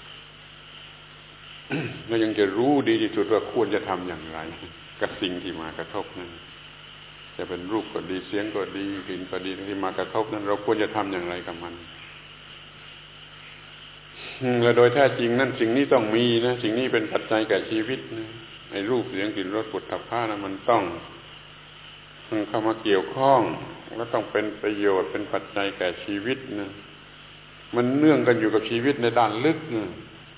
แล้วยังจะรู้ดีที่สุดว่าควรจะทำอย่างไรกับสิ่งที่มากระทบนั้นจะเป็นรูปก็ดีเสียงก็ดีกลิ่นก็ดีที่มากระทบนั้นเราควรจะทำอย่างไรกับมันและโดยแท้จริงนั่นสิ่งนี้ต้องมีนะสิ่งนี้เป็นปัจจัยแก่ชีวิตนะไอ้รูปเสียงกลิ่นรสปุถะภะนะมันต้องมันเข้ามาเกี่ยวข้องและต้องเป็นประโยชน์เป็นปัจจัยแก่ชีวิตนะมันเนื่องกันอยู่กับชีวิตในด้านลึกนะ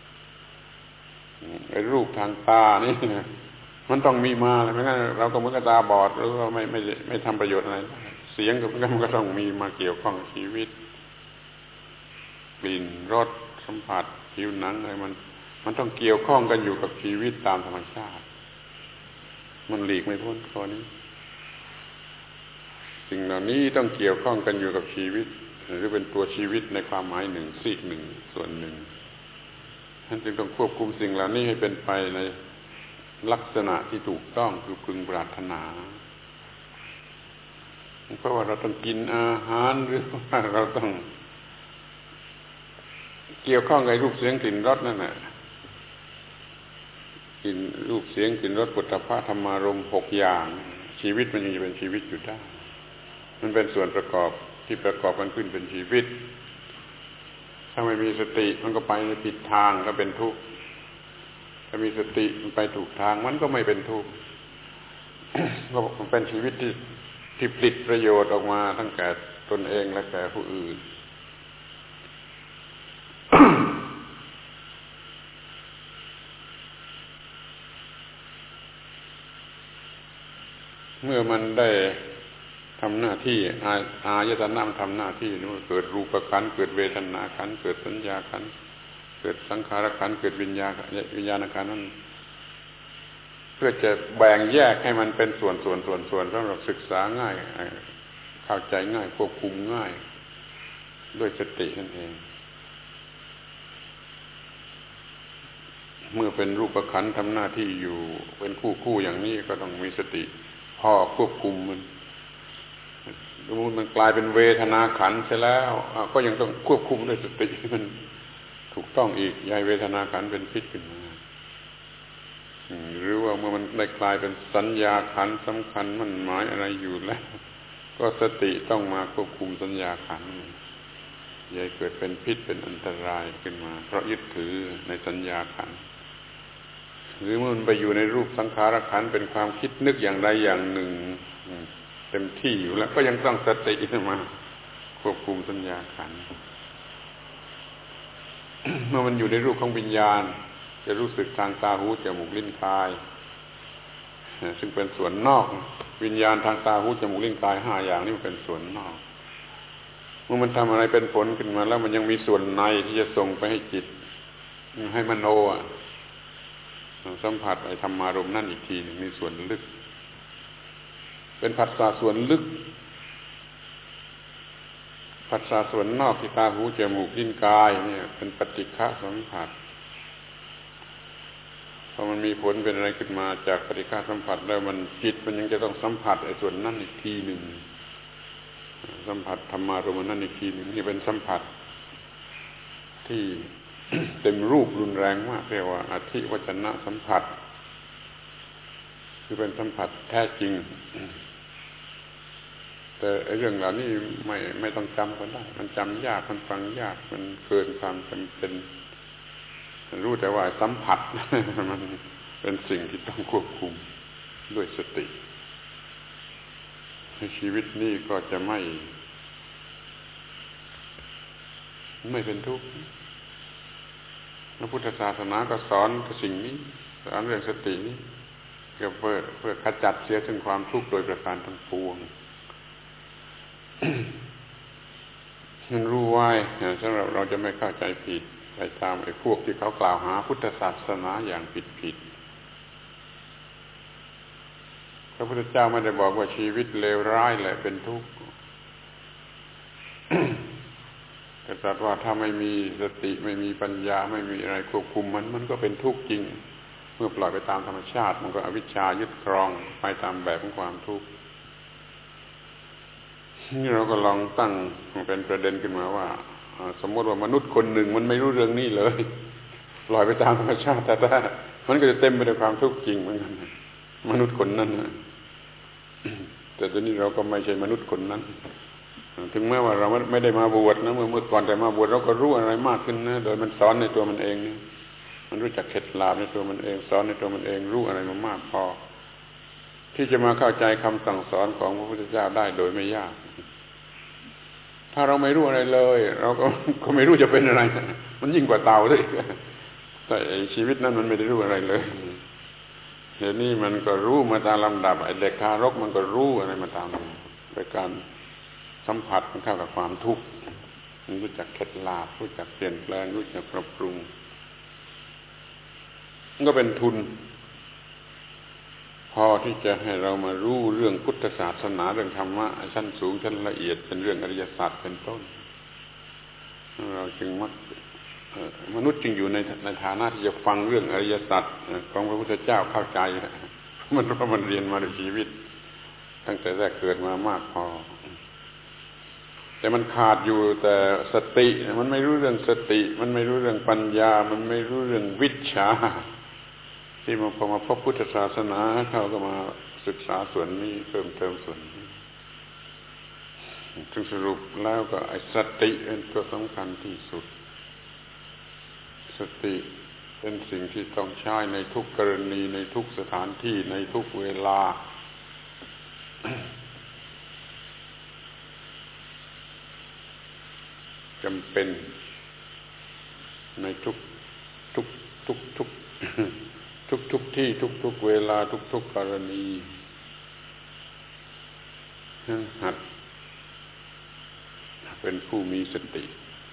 ไอ้รูปทางตานี่มันต้องมีมาไม่งั้นเราก็เหมือนกับตาบอดหรือว่าไม่ไม่ไม่ทำประโยชน์อะไรเสีสียงกับมันก็ต้องมีมาเกี่ยวข้องกับชีวิตกลิ่นรสสัมผัสผิวหนังอะไรมันมันต้องเกี่ยวข้องกันอยู่กับชีวิตตามธรรมชาติมันหลีกไม่พ้นข้อนี้สิ่งเหล่านี้ต้องเกี่ยวข้องกันอยู่กับชีวิตหรือเป็นตัวชีวิตในความหมายหนึ่งซีกหนึ่งส่วนหนึ่งท่านจึงต้องควบคุมสิ่งเหล่านี้ให้เป็นไปในลักษณะที่ถูกต้องคือพึงปรารถนาเพราะว่าเราต้องกินอาหารหรือว่าเราต้องเกี่ยวข้องกับรูปเสียงกลิ่นรสนั่นแหละกินรูปเสียงกลิ่นรสปุถะพะธรรมารมณ์หกอย่างชีวิตมันยังจะเป็นชีวิตอยู่ได้มันเป็นส่วนประกอบที่ประกอบกันขึ้นเป็นชีวิตถ้าไม่มีสติมันก็ไปในผิดทางก็เป็นทุกข์ถ้ามีสติมันไปถูกทางมันก็ไม่เป็นทุกข์ก็มันเป็นชีวิตที่ที่ผลิตประโยชน์ออกมาทั้งแก่ตนเองและแก่ผู้อื่นเมื่อมันได้ทำหน้าที่อาอายตนะมันทำหน้าที่นี่เกิดรูปขันธ์เกิดเวทนาขันธ์เกิดสัญญาขันธ์เกิดสังขารขันธ์เกิดวิญญาณวิญญาณขันธ์นั้นเพื่อจะแบ่งแยกให้มันเป็นส่วนส่วนส่วนส่วนสำหรับศึกษาง่ายเข้าใจง่ายควบคุมง่ายด้วยสตินั่นเองเมื่อเป็นรูปขันธ์ทำหน้าที่อยู่เป็นคู่คู่อย่างนี้ก็ต้องมีสติพอควบคุมมันสมมติมันกลายเป็นเวทนาขันธ์เสียแล้วก็ยังต้องควบคุมด้วยสติให้มันถูกต้องอีกอย่าให้เวทนาขันธ์เป็นพิษขึ้นมาหรือว่าเมื่อมันได้กลายเป็นสัญญาขันธ์สำคัญมั่นหมายอะไรอยู่แล้วก็สติต้องมาควบคุมสัญญาขันธ์อย่าให้เกิดเป็นพิษเป็นอันตรายขึ้นมาเพราะยึดถือในสัญญาขันธ์หรือเมื่อมันไปอยู่ในรูปสังขารขันธ์เป็นความคิดนึกอย่างใดอย่างหนึ่งเต็มที่อยู่แล้วก็ยังต้องสติมาควบคุมสัญญาขันธ์ เมื่อมันอยู่ในรูปของวิญญาณจะรู้สึกทางตาหูจมูกลิ้นกายซึ่งเป็นส่วนนอกวิญญาณทางตาหูจมูกลิ้นกายห้าอย่างนี้มันเป็นส่วนนอกเมื่อมันทำอะไรเป็นผลขึ้นมาแล้วมันยังมีส่วนในที่จะส่งไปให้จิตให้มโนสัมผัสไอ้ธรรมารมณ์นั่นอีกทีนึงมีส่วนลึกเป็นผัสสะส่วนลึกผัสสะส่วนนอกที่ตาหูจมูกลิ้นกายเนี่ยเป็นปฏิฆะสัมผัสพอมันมีผลเป็นอะไรขึ้นมาจากปฏิฆะสัมผัสแล้วมันจิตมันยังจะต้องสัมผัสไอ้ส่วนนั่นอีกทีหนึ่งสัมผัสธรรมารมณ์นั่นอีกทีหนึ่งนี่เป็นสัมผัสที่ เต็มรูปรุนแรงมากเรียกว่าอธิวจนะสัมผัสคือเป็นสัมผัสแท้จริงแต่เรื่องเหล่านี้ไม่ไม่ต้องจำก็ได้มันจำยากมันฟังยากมันเกินความจำเป็นรู้แต่ว่าสัมผัสมันเป็นสิ่งที่ต้องควบคุมด้วยสติในชีวิตนี้ก็จะไม่ไม่เป็นทุกข์พระพุทธศาสนาก็สอนสิ่งนี้สอนเรื่องสตินี้เพื่อเพื่อเพื่อขจัดเสียซึ่งความทุกข์โดยประการทั้งปวงมันรู้ไว้สำหรับเราจะไม่เข้าใจผิดไปตามไอ้พวกที่เขากล่าวหาพุทธศาสนาอย่างผิดๆพระพุทธเจ้าไม่ได้บอกว่าชีวิตเลวร้ายแหละเป็นทุกข์แต่ตรัสว่าถ้าไม่มีสติไม่มีปัญญาไม่มีอะไรควบคุมมันมันก็เป็นทุกข์จริงเมื่อปล่อยไปตามธรรมชาติมันก็อวิชชายึดครองไปตามแบบของความทุกข์นี่เราก็ลองตั้งเป็นประเด็นขึ้นมาว่าสมมติว่ามนุษย์คนหนึ่งมันไม่รู้เรื่องนี้เลยปล่อยไปตามธรรมชาติแต่ถ้ามันก็จะเต็มไปด้วยความทุกข์จริงเหมือนกันมนุษย์คนนั้นนะแต่ตอนนี้เราก็ไม่ใช่มนุษย์คนนั้นถึงแม้ว่าเราไม่ได้มาบวชนะเมื่อเมื่อก่อนแต่มาบวชเราก็รู้อะไรมากขึ้นนะโดยมันสอนในตัวมันเองนี่มันรู้จักเข็ดหลาบในตัวมันเองสอนในตัวมันเองรู้อะไรมามากพอที่จะมาเข้าใจคำสั่งสอนของพระพุทธเจ้าได้โดยไม่ยากถ้าเราไม่รู้อะไรเลยเราก็ก็ไม่รู้จะเป็นอะไรมันยิ่งกว่าเต่าด้วยแต่ชีวิตนั้นมันไม่ได้รู้อะไรเลยเดี๋ยวนี้มันก็รู้มาตามลำดับไอ้เด็กทารกมันก็รู้อะไรมาตามโดยการสัมผัสมันเข้ากับความทุกข์มันรู้จักเคล็ดลับรู้จักเปลี่ยนแปลงรู้จักปรับปรุงมันก็เป็นทุนพอที่จะให้เรามารู้เรื่องพุทธศาสนาเรื่องธรรมะชั้นสูงชั้นละเอียดเป็นเรื่องอริยสัจเป็นต้นเราจึงมักมนุษย์จึงอยู่ในในฐานะที่จะฟังเรื่องอริยสัจของพระพุทธเจ้าเข้าใจมันเพราะมันเรียนมาในชีวิตตั้งแต่แรกเกิดมามากพอแต่มันขาดอยู่แต่สติมันไม่รู้เรื่องสติมันไม่รู้เรื่องปัญญามันไม่รู้เรื่องวิชาที่มาพอมาพบพุทธศาสนาเขาก็มาศึกษาส่วนนี้เพิ่มเติมส่วนนี้จึงสรุปแล้วก็ไอ้สติเป็นตัวสำคัญที่สุดสติเป็นสิ่งที่ต้องใช้ในทุกกรณีในทุกสถานที่ในทุกเวลาจำเป็นในทุกทุกทุกทุกทุกทุกที่ทุกทุกเวลาทุกทุกกรณีหัดเป็นผู้มีสติ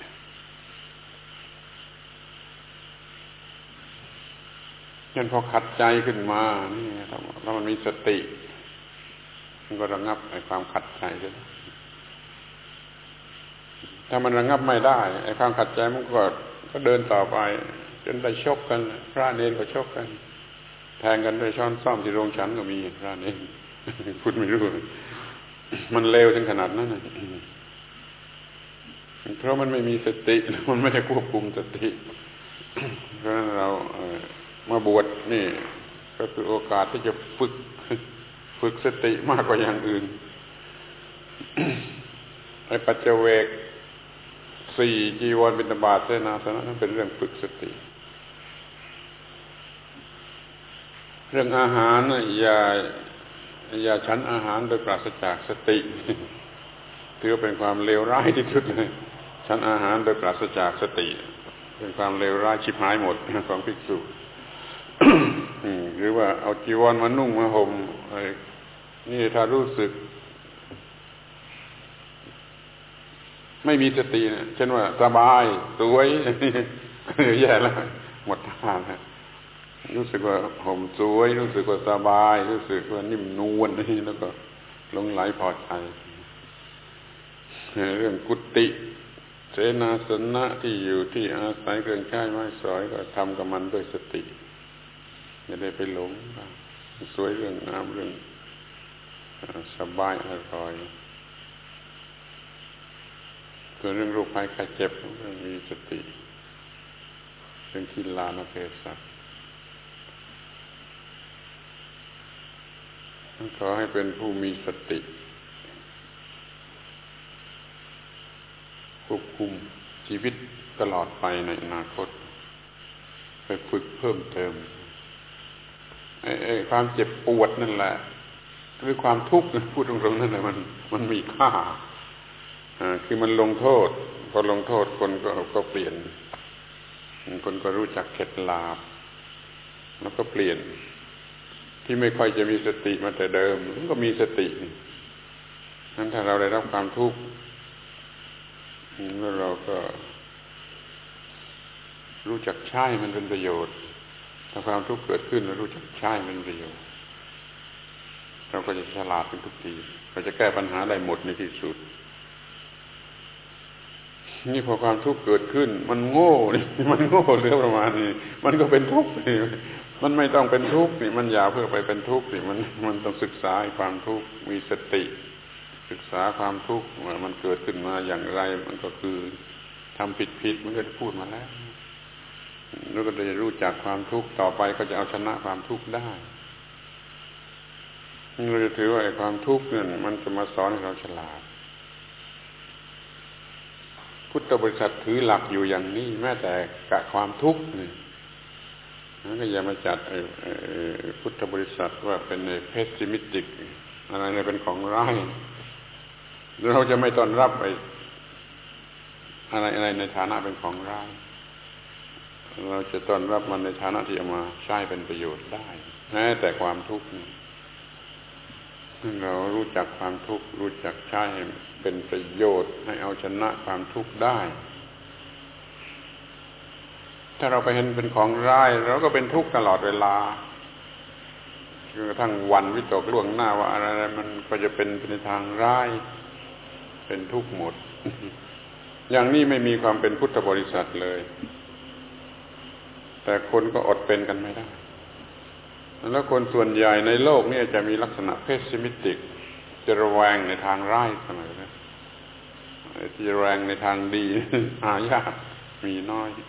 งั้นพอขัดใจขึ้นมานี่ถ้ามันมีสติมันก็ระงับไอ้ความขัดใจใช่ไหมถ้ามันระงับไม่ได้ไอ้ความขัดใจมันก็ก็เดินต่อไปจนได้ชกกันพระเนรก็ชกกันแทงกันด้วยช้อนส้อมที่โรงฉันก็มีพระเนรพูดไม่รู้มันเลวถึงขนาดนั้นนะเพราะมันไม่มีสติมันไม่ได้ควบคุมสติเพราะฉะนั้นเรามาบวชนี่ก็คือโอกาสที่จะฝึกฝึกสติมากกว่าอย่างอื่นไอ้ปัจเจเวกสี่จีวรบิณฑบาตเสนาสนะนั่นเป็นเรื่องฝึกสติเรื่องอาหารนะอย่าอย่าฉันอาหารโดยปราศจากสติถือเป็นความเลวร้ายที่สุดเลยฉันอาหารโดยปราศจากสติเป็นความเลวร้ายชิบหายหมดของภิกษุหรือว่าเอาจีวรมานุ่งมาห่มนี่ถ้ารู้สึกไม่มีสตินะเช่นว่าสบายสวยแย่แล้วหมดท่าแล้วรู้สึกว่าห่มสวยรู้สึกว่าสบายรู้สึกว่านิ่มนวลนี่แล้วก็หลงไหลพอใจเรื่องกุฏิเสนาสนะที่อยู่ที่อาศัยเครื่องใช้ไม้สอยก็ทำกับมันด้วยสติอย่าได้ไปหลงสวยเรื่องงามเรื่องสบายอร่อยส่วนเรื่องโรคภัยไข้เจ็บเรื่องมีสติเรื่องกีฬานาเพศสัตว์ขอให้เป็นผู้มีสติควบคุมชีวิตตลอดไปในอนาคตไปฝึกเพิ่มเติมไอ้ไอ้ความเจ็บปวดนั่นแหละหรือความทุกข์พูดตรงๆนั่นแหละมันมันมีค่าอ่าคือมันลงโทษพอลงโทษคนก็ก็เปลี่ยนคนก็รู้จักเคล็ดลับแล้วก็เปลี่ยนที่ไม่ค่อยจะมีสติมาแต่เดิมมันก็มีสตินั้นถ้าเราได้รับความทุกข์แล้วเราก็รู้จักใช้มันเป็นประโยชน์ถ้าความทุกข์เกิดขึ้นเรารู้จักใช้มันเป็นประโยชน์เราก็จะฉลาดขึ้นทุกทีเราจะแก้ปัญหาได้หมดในที่สุดนี่พอความทุกข์เกิดขึ้นมันโง่นี่มันโง่เหลือประมาณนี้มันก็เป็นทุกข์นี่มันไม่ต้องเป็นทุกข์นี่มันอย่าเพื่อไปเป็นทุกข์นี่มันมันต้องศึกษาความทุกข์มีสติศึกษาความทุกข์ว่ามันเกิดขึ้นมาอย่างไรมันก็คือทำผิดผิดมันก็พูดมาแล้วแล้วก็จะรู้จักความทุกข์ต่อไปก็จะเอาชนะความทุกข์ได้เราจะถือว่าไอ้ความทุกข์เนี่ยมันจะมาสอนให้เราฉลาดพุทธบริษัทถือหลักอยู่อย่างนี้แม้แต่กับความทุกข์นี่นั่นก็อย่ามาจัดพุทธบริษัทว่าเป็นเพสซิมิสติกอะไรอะไรเป็นของร้ายเราจะไม่ต้อนรับไอ้อะไรอะไรในฐานะเป็นของร้ายเราจะต้อนรับมันในฐานะที่เอามาใช้เป็นประโยชน์ได้แม้แต่ความทุกข์เรารู้จักความทุกข์รู้จักใช้ให้เป็นประโยชน์ให้เอาชนะความทุกข์ได้ถ้าเราไปเห็นเป็นของร้ายเราก็เป็นทุกข์ตลอดเวลาจนกระทั่งวันวิตกล่วงหน้าว่าอะไรมันก็จะเป็นในทางร้ายเป็นทุกข์หมด อย่างนี้ไม่มีความเป็นพุทธบริษัทเลยแต่คนก็อดเป็นกันไม่ได้แล้วคนส่วนใหญ่ในโลกนี้จะมีลักษณะเพสซิมิติกจะระแวงในทางร้ายเสมอนะที่ระแวงในทางดี หายากมีน้อย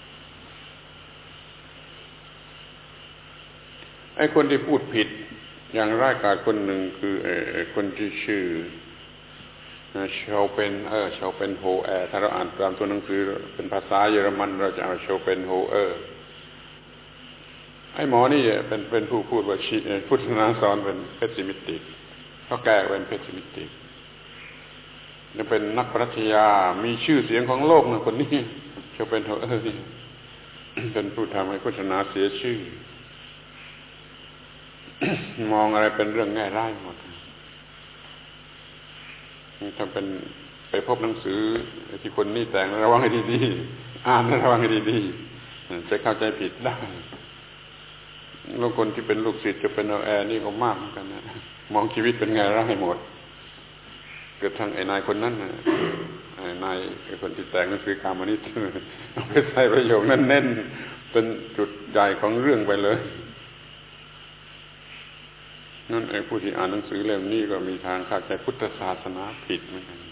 ไอ้คนที่พูดผิดอย่างร้ายกาจคนหนึ่งคือไอ้คนที่ชื่อชาวเป็นเออชาวเป็นโฮแอร์ถ้าเราอ่านตามตัวหนังสือเป็นภาษาเยอรมันเราจะเอาชาวเป็นโฮเออร์ไอ้หมอนี่เป็นเป็นผู้พูดว่าพุทธศาสนาสอนเป็นเพสซิมิติกเขาแก้เป็นเพสซิมิติกนี่เป็นนักปรัชญามีชื่อเสียงของโลกนะคนนี้ชาวเป็นโฮเออร์นี่ เป็นผู้ทำให้พุทธศาสนาเสียชื่อ มองอะไรเป็นเรื่องง่ายร้ายหมดถ้าเป็นไปพบหนังสือที่คนนี่แต่งระวังให้ดีๆอ่านระวังให้ดีๆจะเข้าใจผิดได้แล้วคนที่เป็นลูกศิษย์จะเป็นเอาแอร์นี่ก็มากเหมือนกันนะมองชีวิตเป็นง่ายร้ายหมดเกิดทางไอ้นายคนนั้นนะไอ้นายไอ้คนที่แต่งหนังสือกามนิตเอาไปใส่ประโยคนั้นเน้นเป็นจุดใหญ่ของเรื่องไปเลยนั่นไอ้ผู้ที่อ่านหนังสือเล่มนี้ก็มีทางเข้าใจพุทธศาสนาผิดเหมือนกัน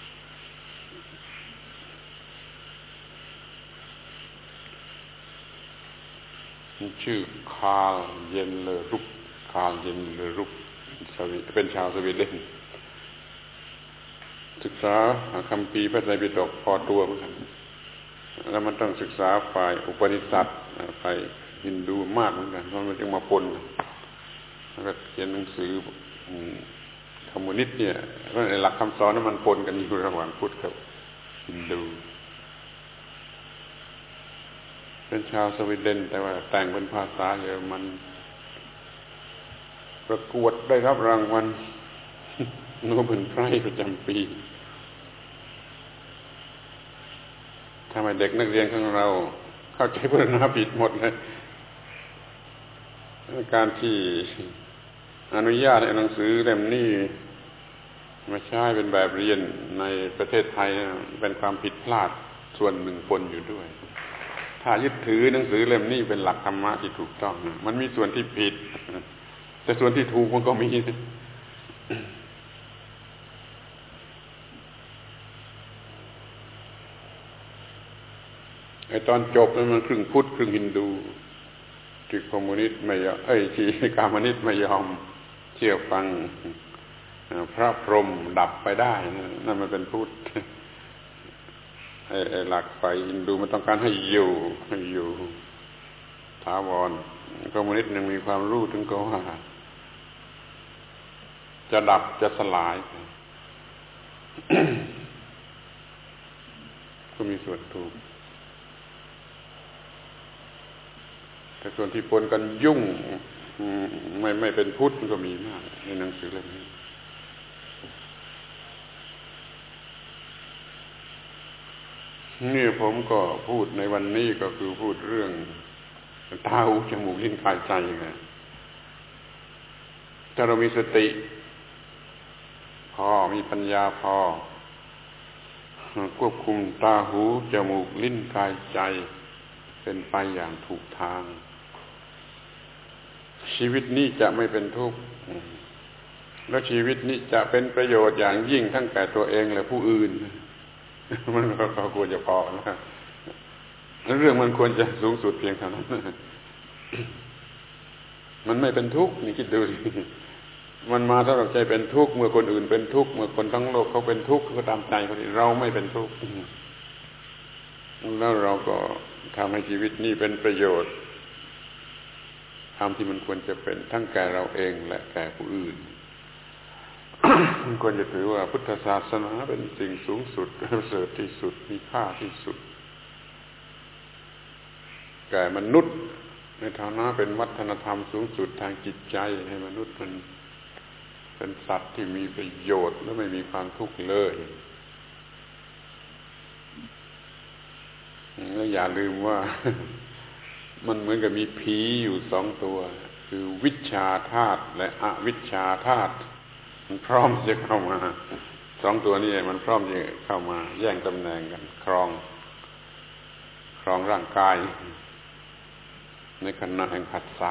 ชื่อคาร์ลเยนเลอรุปคาร์ลเยนเลอรุปเป็นชาวสวีเดนศึกษาคัมภีร์พระไตรปิฎกพอตัวเหมือนกันแล้วมันต้องศึกษาฝ่ายอุปนิษัทฝ่ายฮินดูมากเหมือนกันเพราะมันจึงมาปนแล้วก็เขียนหนังสือคอมมิวนิสต์เนี่ยเพราะในหลักคำสอนนั้นมันปนกันอยู่ระหว่างพุทธกับฮินดูเป็นชาวสวีเดนแต่ว่าแต่งเป็นภาษาเยอรมันประกวดได้รับรางวัลโนเบลไพรส์ประจำปีทำให้เด็กนักเรียนของเราเข้าใจพุทธศาสนาผิดหมดเลยการที่อนุญาตให้หนังสือเล่มนี้มาใช้เป็นแบบเรียนในประเทศไทยเป็นความผิดพลาดส่วนหนึ่งปนอยู่ด้วยถ้ายึดถือหนังสือเล่มนี้เป็นหลักธรรมะที่ถูกต้องมันมีส่วนที่ผิดแต่ส่วนที่ถูกมันก็มีไอ้ตอนจบมันครึ่งพุทธครึ่งฮินดูที่คอมมิวนิสต์ไม่ยอมเอ้ยที่กามนิสต์ไม่ยอมเชื่อฟังพระพรหมดับไปได้นั่นมันเป็นพุทธไอ้หลักฝ่ายฮินดูมันต้องการให้อยู่ให้อยู่ถาวรคอมมิวนิสต์ยังมีความรู้ถึงก็ว่าจะดับจะสลายก็มีส่วนถูกแต่ส่วนที่ปนกันยุ่งไม่ไม่เป็นพุทธก็มีมากในหนังสือเล่มนี้นี่ผมก็พูดในวันนี้ก็คือพูดเรื่องตาหูจมูกลิ้นกายใจไงถ้าเรามีสติพอมีปัญญาพอควบคุมตาหูจมูกลิ้นกายใจเป็นไปอย่างถูกทางชีวิตนี้จะไม่เป็นทุกข์และชีวิตนี้จะเป็นประโยชน์อย่างยิ่งทั้งแก่ตัวเองและผู้อื่นมันก็ควรจะพอนะเรื่องมันควรจะสูงสุดเพียงเท่านั้นมันไม่เป็นทุกข์นี่คิดดูสิมันมาสำหรับใจเป็นทุกข์เมื่อคนอื่นเป็นทุกข์เมื่อคนทั้งโลกเขาเป็นทุกข์ก็ตามใจเขาดิเราไม่เป็นทุกข์แล้วเราก็ทำให้ชีวิตนี้เป็นประโยชน์ทำที่มันควรจะเป็นทั้งแก่เราเองและแก่ผู้อื่น มันควรจะถือว่าพุทธศาสนาเป็นสิ่งสูงสุดประเสริฐที่สุดมีค่าที่สุดแก่มนุษย์ในฐานะเป็นวัฒนธรรมสูงสุดทางจิตใจให้มนุษย์มันเป็นสัตว์ที่มีประโยชน์และไม่มีความทุกข์เลยแล้วอย่าลืมว่ามันเหมือนกับมีผีอยู่สองตัวคือวิชชาธาตุและอวิชชาธาตุมันพร้อมจะเข้ามาสองตัวนี้มันพร้อมจะเข้ามาแย่งตำแหน่งกันครองครองร่างกายในขณะแห่งผัสสะ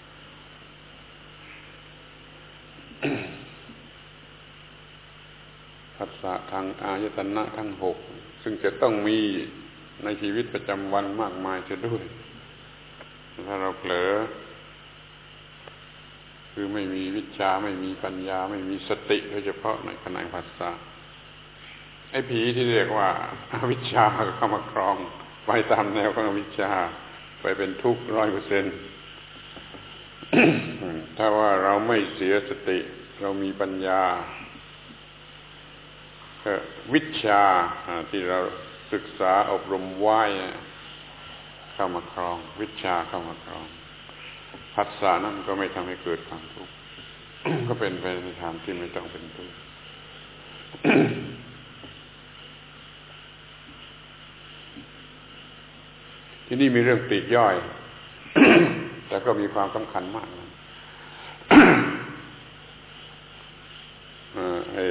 ผัสสะทางอายตนะทั้งหกซึ่งจะต้องมีในชีวิตประจำวันมากมายจะด้วยถ้าเราเผลอคือไม่มีวิชาไม่มีปัญญาไม่มีสติโดยเฉพาะในขณะผัสสะไอ้ผีที่เรียกว่าอวิชชาเข้ามาครองไปตามแนวของอวิชชาไปเป็นทุกข์ร้อยเปอร์เซ็นต์ถ้าว่าเราไม่เสียสติเรามีปัญญาวิชาที่เราศึกษาอบรมไว้เข้ามาครองวิชาเข้ามาครองผัสสะนั้นก็ไม่ทำให้เกิดความทุกข์ ก็เป็นไปในทางที่ไม่ต้องเป็นทุกข์ ที่นี่มีเรื่องปลีกย่อย แต่ก็มีความสำคัญมากนะ ไอ้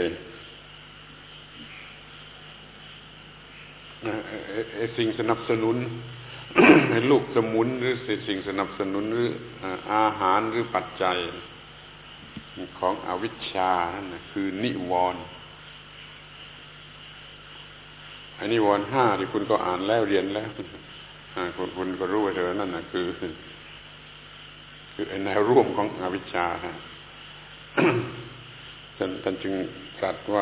ไอ้สิ่งสนับสนุน ให้ลูกสมุนหรือสิ่งสนับสนุนหรืออาหารหรือปัจจัยของอวิชชานั่นนะคือนิวรณ์ไอ้นิวรณ์ห้าที่คุณก็อ่านแล้วเรียนแล้วคุณคุณก็รู้ว่าเธอนั่นนะคือคือไอ้แนวร่วมของอวิชชาฮะ ท่านท่านจึงตรัสว่า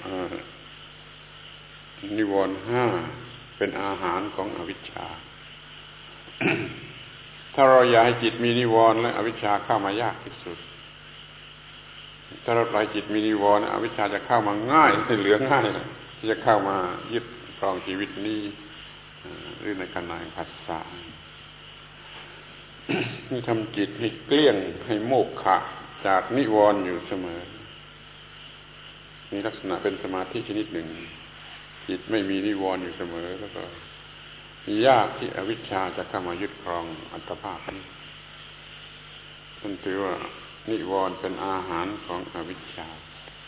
นิวรณ์ห้าเป็นอาหารของอวิชชา ถ้าเราอยากให้จิตมีนิวรณ์และอวิชชาเข้ามายากที่สุดถ้าเราปล่อยจิตมีนิวรณ์อวิชชาจะเข้ามาง่ายเหลือง่ายที่จะเข้ามายึดครองชีวิตนี้หรือในขณะผัสสะนี่ทำจิตให้เกลี้ยงให้โมกขะจากนิวรณ์อยู่เสมอมีลักษณะเป็นสมาธิชนิดหนึ่งจิตไม่มีนิวรณ์อยู่เสมอแล้วก็ยากที่อวิชชาจะเข้ามายึดครองอัตภาพนี้ท่านถือว่านิวรณ์เป็นอาหารของอวิชชา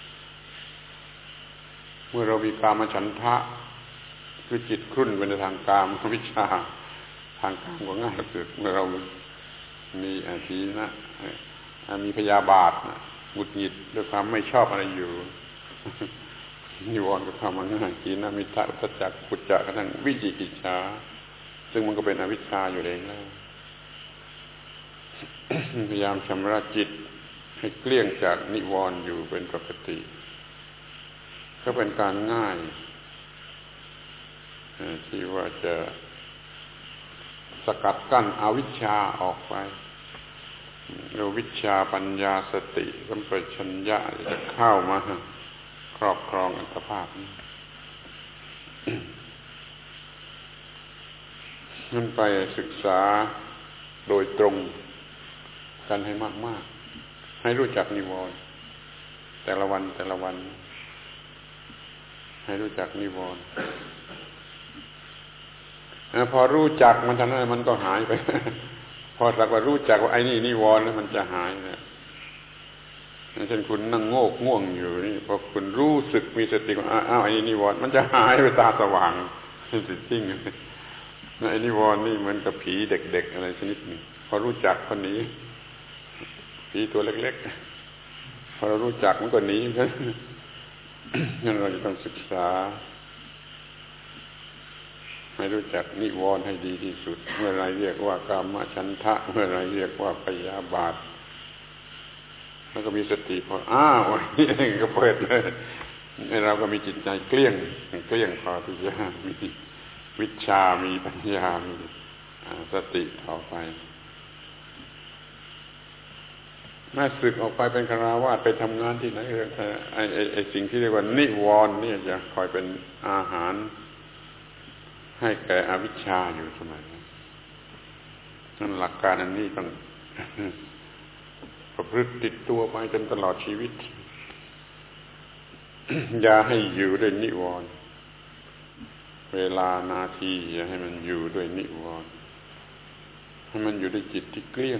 เมื่อเรามีกามฉันทะคือจิตครุ่นไปในทางกามอวิชชาทางกามก็ง่ายสุดเมื่อเรามีอาทีนะมีพยาบาทหงุดหงิดด้วยความไม่ชอบอะไรอยู่นิวรณ์ก็เข้ามาง่ายทีนะมีตะอุทธัจจะกุจจะกระทั่งวิจิกิจฉาซึ่งมันก็เป็นอวิชชาอยู่เองแล้ว พยายามชำระจิตให้เกลี้ยงจากนิวรณ์อยู่เป็นปกติก็เป็นการง่ายที่ว่าจะสกัดกั้นอวิชชาออกไปเราวิชาปัญญาสติสัมปชัญญะจะเข้ามาครอบครองอัตภาพนี้นั่นไปศึกษาโดยตรงกันให้มากๆให้รู้จักนิวรณ์แต่ละวันแต่ละวันให้รู้จักนิวรณ์พอรู้จักมันทันนั้นมันก็หายไป พอสักว่ารู้จักว่าไอ้นี่นิวรณ์แล้วมันจะหายนะเช่นคุณนั่งโงกง่วงอยู่นี่พอคุณรู้สึกมีสติว่าอ้าวไอ้นี่นิวรณ์มันจะหายไปตาสว่างนี่จริงๆไอ้นิวรณ์นี่เหมือนกับผีเด็กๆอะไรชนิดหนึ่งพอรู้จักคนนี้ผีตัวเล็กๆพอเรารู้จักมันก็หนีงั้นเราจะต้องศึกษาให้รู้จักนิวรณ์ให้ดีที่สุดเมื่อไรเรียกว่ากามฉันทะเมื่อไรเรียกว่าพยาบาทแล้วก็มีสติพออ้าวนี่เองก็เปิดเลยให้เราก็มีจิตใจเกลี้ยงเกลี้ยงพอที่จะมีวิชามีปัญญามีสติต่อไปแม่ศึกออกไปเป็นคฤหัสถ์ไปทำงานที่ไหนไอ้ไอ้ไอ้สิ่งที่เรียกว่านิวรณ์นี่จะคอยเป็นอาหารให้แก่อวิชชาอยู่เสมอนั่นหลักการอันนี้ต้องประพฤติติดตัวไปจนตลอดชีวิตอย่าให้อยู่ด้วยนิวรณ์เวลานาทีอย่าให้มันอยู่ด้วยนิวรณ์ให้มันอยู่ด้วยจิตที่เกลี้ยง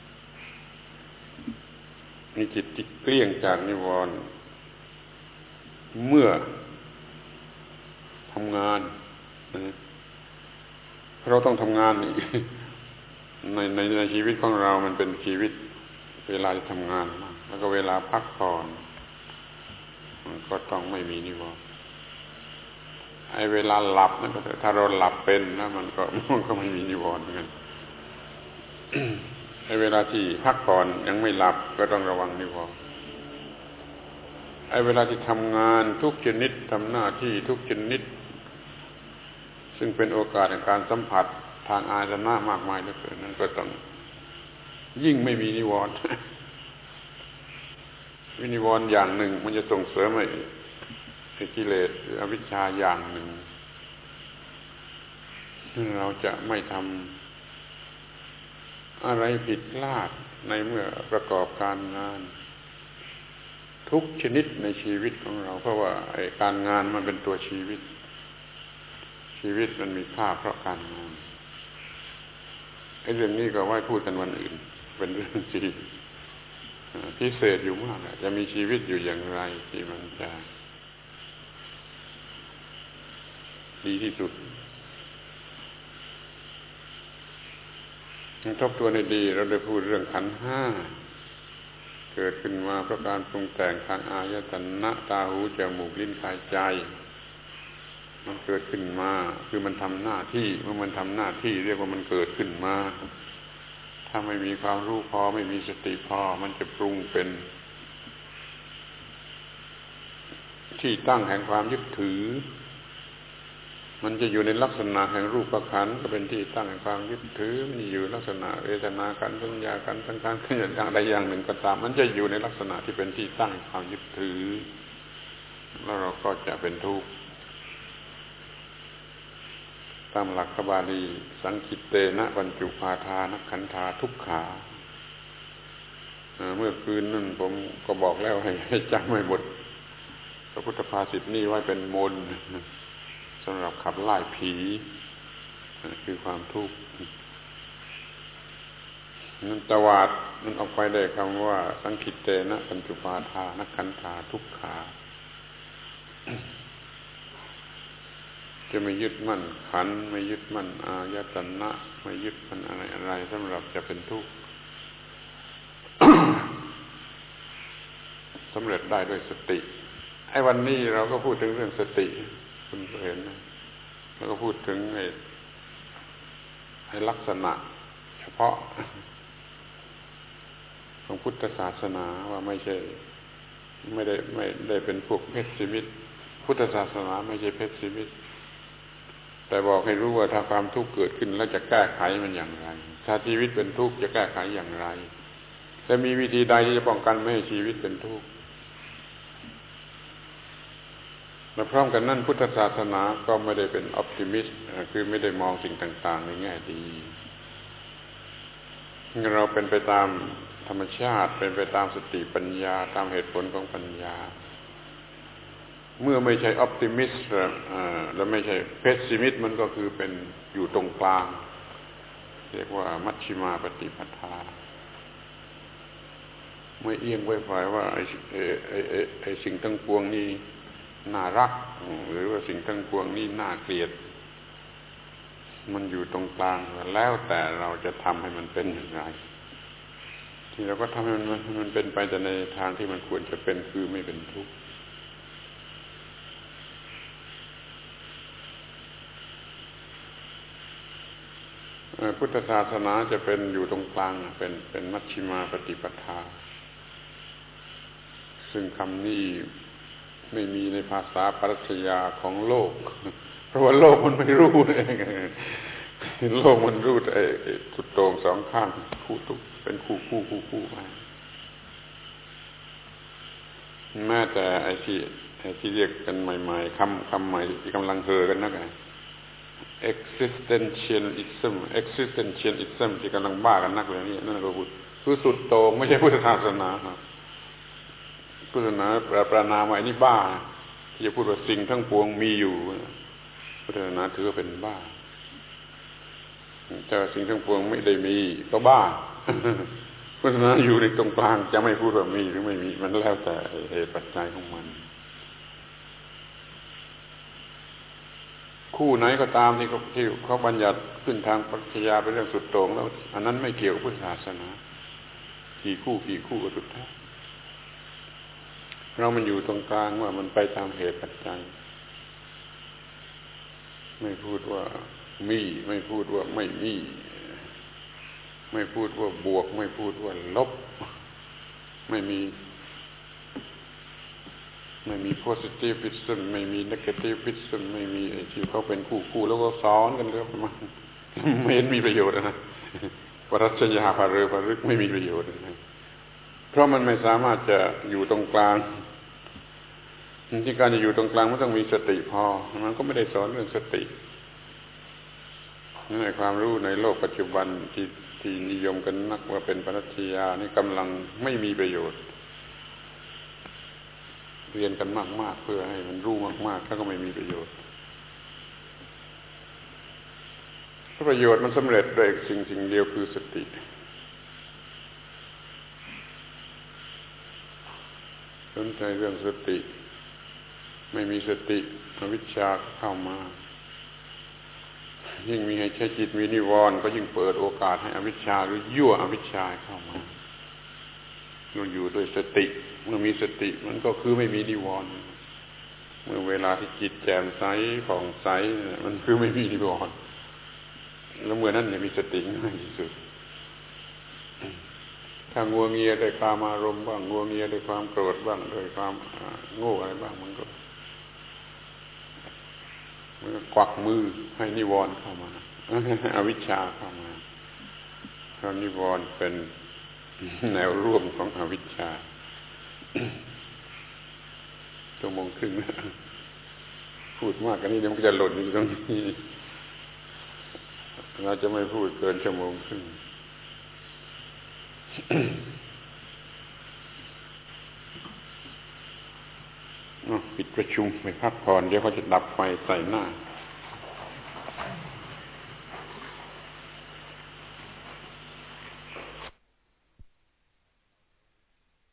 มีจิตที่เกลี้ยงจากนิวรณ์เมื่อทำงานนะเราต้องทำงานในในในชีวิตของเรามันเป็นชีวิตเวลาจะทำงานแล้วก็เวลาพักผ่อนมันก็ต้องไม่มีนิวรณ์ไอ้เวลาหลับนั่นก็ถ้าเราหลับเป็นนะมันก็มันก็ไม่มีนิวรณ์เหมือนกันไอ้เวลาที่พักผ่อนยังไม่หลับก็ต้องระวังนิวรณ์ไอ้เวลาที่ทำงานทุกชนิดทำหน้าที่ทุกชนิดซึ่งเป็นโอกาสในการสัมผัสทางอายตนะมากมายเหลือเกินนั่นก็ต้องยิ่งไม่มีนิวรณ์วินิวรณ์อย่างหนึ่งมันจะส่งเสริมให้กิเลสหรืออวิชชาอย่างหนึ่งเราจะไม่ทำอะไรผิดพลาดในเมื่อประกอบการงานทุกชนิดในชีวิตของเราเพราะว่าไอ้การงานมันเป็นตัวชีวิตชีวิตมันมีค่าเพราะการงานไอ้เรื่องนี้ก็ไว้พูดกันวันอื่นเป็นเรื่องที่พิเศษอยู่มากจะมีชีวิตอยู่อย่างไรที่มันจะดีที่สุดทบทวนให้ดีเราได้พูดเรื่องขันธ์ห้าเกิดขึ้นมาเพราะการปรุงแต่งทางอายตนะตาหูจมูกลิ้นกายใจมันเกิดขึ้นมาคือมันทำหน้าที่เมื่อมันทำหน้าที่เรียกว่ามันเกิดขึ้นมาถ้าไม่มีความรู้พอไม่มีสติพอมันจะปรุงเป็นที่ตั้งแห่งความยึดถือมันจะอยู่ในลักษณะแห่งรูปขันธ์ก็เป็นที่ตั้งแห่งความยึดถือมันอยู่ลักษณะเวทนาขันธ์สัญญาขันธ์ทั้งๆอย่างใดอย่างหนึ่งก็ตามมันจะอยู่ในลักษณะที่เป็นที่ตั้งแห่งความยึดถือแล้วเราก็จะเป็นทุกข์ตามหลักบาลีสังคิตเตนะปัญจุปาทานขันธาทุกขาเมื่อคืนนั่นผมก็บอกแล้วให้ให้จำไว้บทพระพุทธภาษิตนี้ไว้เป็นมนต์สำหรับขับไล่ผีคือความทุกข์นั้นตวาดมันออกไปได้คำว่าสังคิตเตนะปัญจุปาทานขันธาทุกขาจะไม่ยึดมั่นขันธ์ไม่ยึดมั่นอายตนะไม่ยึดมั่นอะไรอะไรสำหรับจะเป็นทุกข์ สำเร็จได้ด้วยสติไอ้วันนี้เราก็พูดถึงเรื่องสติคุณเห็นนะแล้วก็พูดถึงไอ้ไอ้ลักษณะเฉพาะของพุทธศาสนาว่าไม่ใช่ไม่ได้ไม่ได้เป็นพวกเพชฌมิตรพุทธศาสนาไม่ใช่เพชฌมิตรแต่บอกให้รู้ว่าถ้าความทุกข์เกิดขึ้นแล้วจะแก้ไขมันอย่างไรถ้าชีวิตเป็นทุกข์จะแก้ไขอย่างไรจะมีวิธีใดที่จะป้องกันไม่ให้ชีวิตเป็นทุกข์และพร้อมกันนั้นพุทธศาสนาก็ไม่ได้เป็นออพติมิสต์คือไม่ได้มองสิ่งต่างๆในแง่ดีเราเป็นไปตามธรรมชาติเป็นไปตามสติปัญญาตามเหตุผลของปัญญาเมื่อไม่ใช่ออพติมิสต์และไม่ใช่เพสซิมิสต์มันก็คือเป็นอยู่ตรงกลางเรียกว่ามัชฌิมาปฏิปทาไม่เอียงไว้ฝ่ายว่าไอ้ไอ้ไอ้ไอ้สิ่งทั้งปวงนี้น่ารักหรือว่าสิ่งทั้งปวงนี้น่าเกลียดมันอยู่ตรงกลางแล้วแต่เราจะทำให้มันเป็นอย่างไรที่เราก็ทำให้มันมันเป็นไปแต่ในทางที่มันควรจะเป็นคือไม่เป็นทุกข์พุทธศาสนาจะเป็นอยู่ตรงกลางเป็นเป็นมัชฌิมาปฏิปทาซึ่งคำนี้ไม่มีในภาษาปรัชญาของโลกเพราะว่าโลกมันไม่รู้เองโลกมันรู้ไอ้สุดโต่งสองข้างคู่ทุกเป็นคู่คู่คู่คู่มาแม้แต่ไอ้ที่ไอ้ที่เรียกกันใหม่ๆคำคำใหม่ที่กำลังเฮอกันนักไงexistentialism existentialism ที่กำลังบ้ากันนักเลยนี่นั่นก็พูดคือสุดโต่งไม่ใช่พุทธศาสนาครับพุทธศาสนาประนามว่าไอ้นี่บ้าที่จะพูดว่าสิ่งทั้งปวงมีอยู่พุทธศาสนาถือว่าเป็นบ้าแต่สิ่งทั้งปวงไม่ได้มีก็บ้าพุทธศาสนาอยู่ในตรงกลางจะไม่พูดว่ามีหรือไม่มีมันแล้วแต่เหตุปัจจัยของมันคู่ไหนก็ตามที่เขาที่เขาบัญญัติขึ้นทางปรัชญาเป็นเรื่องสุดโต่งแล้วอันนั้นไม่เกี่ยวกับพุทธศาสนากี่คู่กี่คู่ก็สุดแท้เรามันอยู่ตรงกลางว่ามันไปตามเหตุปัจจัยไม่พูดว่ามีไม่พูดว่าไม่มีไม่พูดว่าบวกไม่พูดว่าลบไม่มีไม่มี positivism ไม่มี negativism ไม่มีไอ้ที่เขาเป็นคู่ๆแล้วก็สอนกันก็มันไม่เห็นมีประโยชน์นะปรัชญาภาเรือภารึกไม่มีประโยชน์นะเพราะมันไม่สามารถจะอยู่ตรงกลางที่การจะอยู่ตรงกลางมันต้องมีสติพอมันก็ไม่ได้สอนเรื่องสติในความรู้ในโลกปัจจุบันที่ที่นิยมกันนักว่าเป็นปรัชญานี่กำลังไม่มีประโยชน์เรียนกันมากๆเพื่อให้มันรู้มากๆแล้วก็ไม่มีประโยชน์เพราะประโยชน์มันสำเร็จด้วยสิ่งสิ่งเดียวคือสติสนใจเรื่องสติไม่มีสติอวิชชาเข้ามายิ่งมีให้ใช้จิตมีนิวรณ์ก็ยิ่งเปิดโอกาสให้อวิชชาหรือยั่วอวิชชาเข้ามาเราอยู่ด้วยสติเมื่อมีสติมันก็คือไม่มีนิวรณ์เมื่อเวลาที่จิตแจ่มใสผ่องใสมันคือไม่มีนิวรณ์แล้วเมื่อนั้นเนี่ยมีสติง่ายที่สุดถ้างัวเงียด้วยความอารมณ์บ้างงัวเงียด้วยความโกรธบ้างด้วยความโง่อะไรบ้างมันก็มันก็กวักมือให้นิวรณ์เข้ามาอวิชชาเข้ามาเพราะนิวรณ์เป็นแนวร่วมของอวิชชาชั่วโมงครึ่งพูดมากกันนี้เดี๋ยวมันจะหล่นอยู่ตรงนี้เราจะไม่พูดเกินชั่วโมงครึ่งปิดประชุมไปพักผ่อนเดี๋ยวเขาจะดับไฟใส่หน้า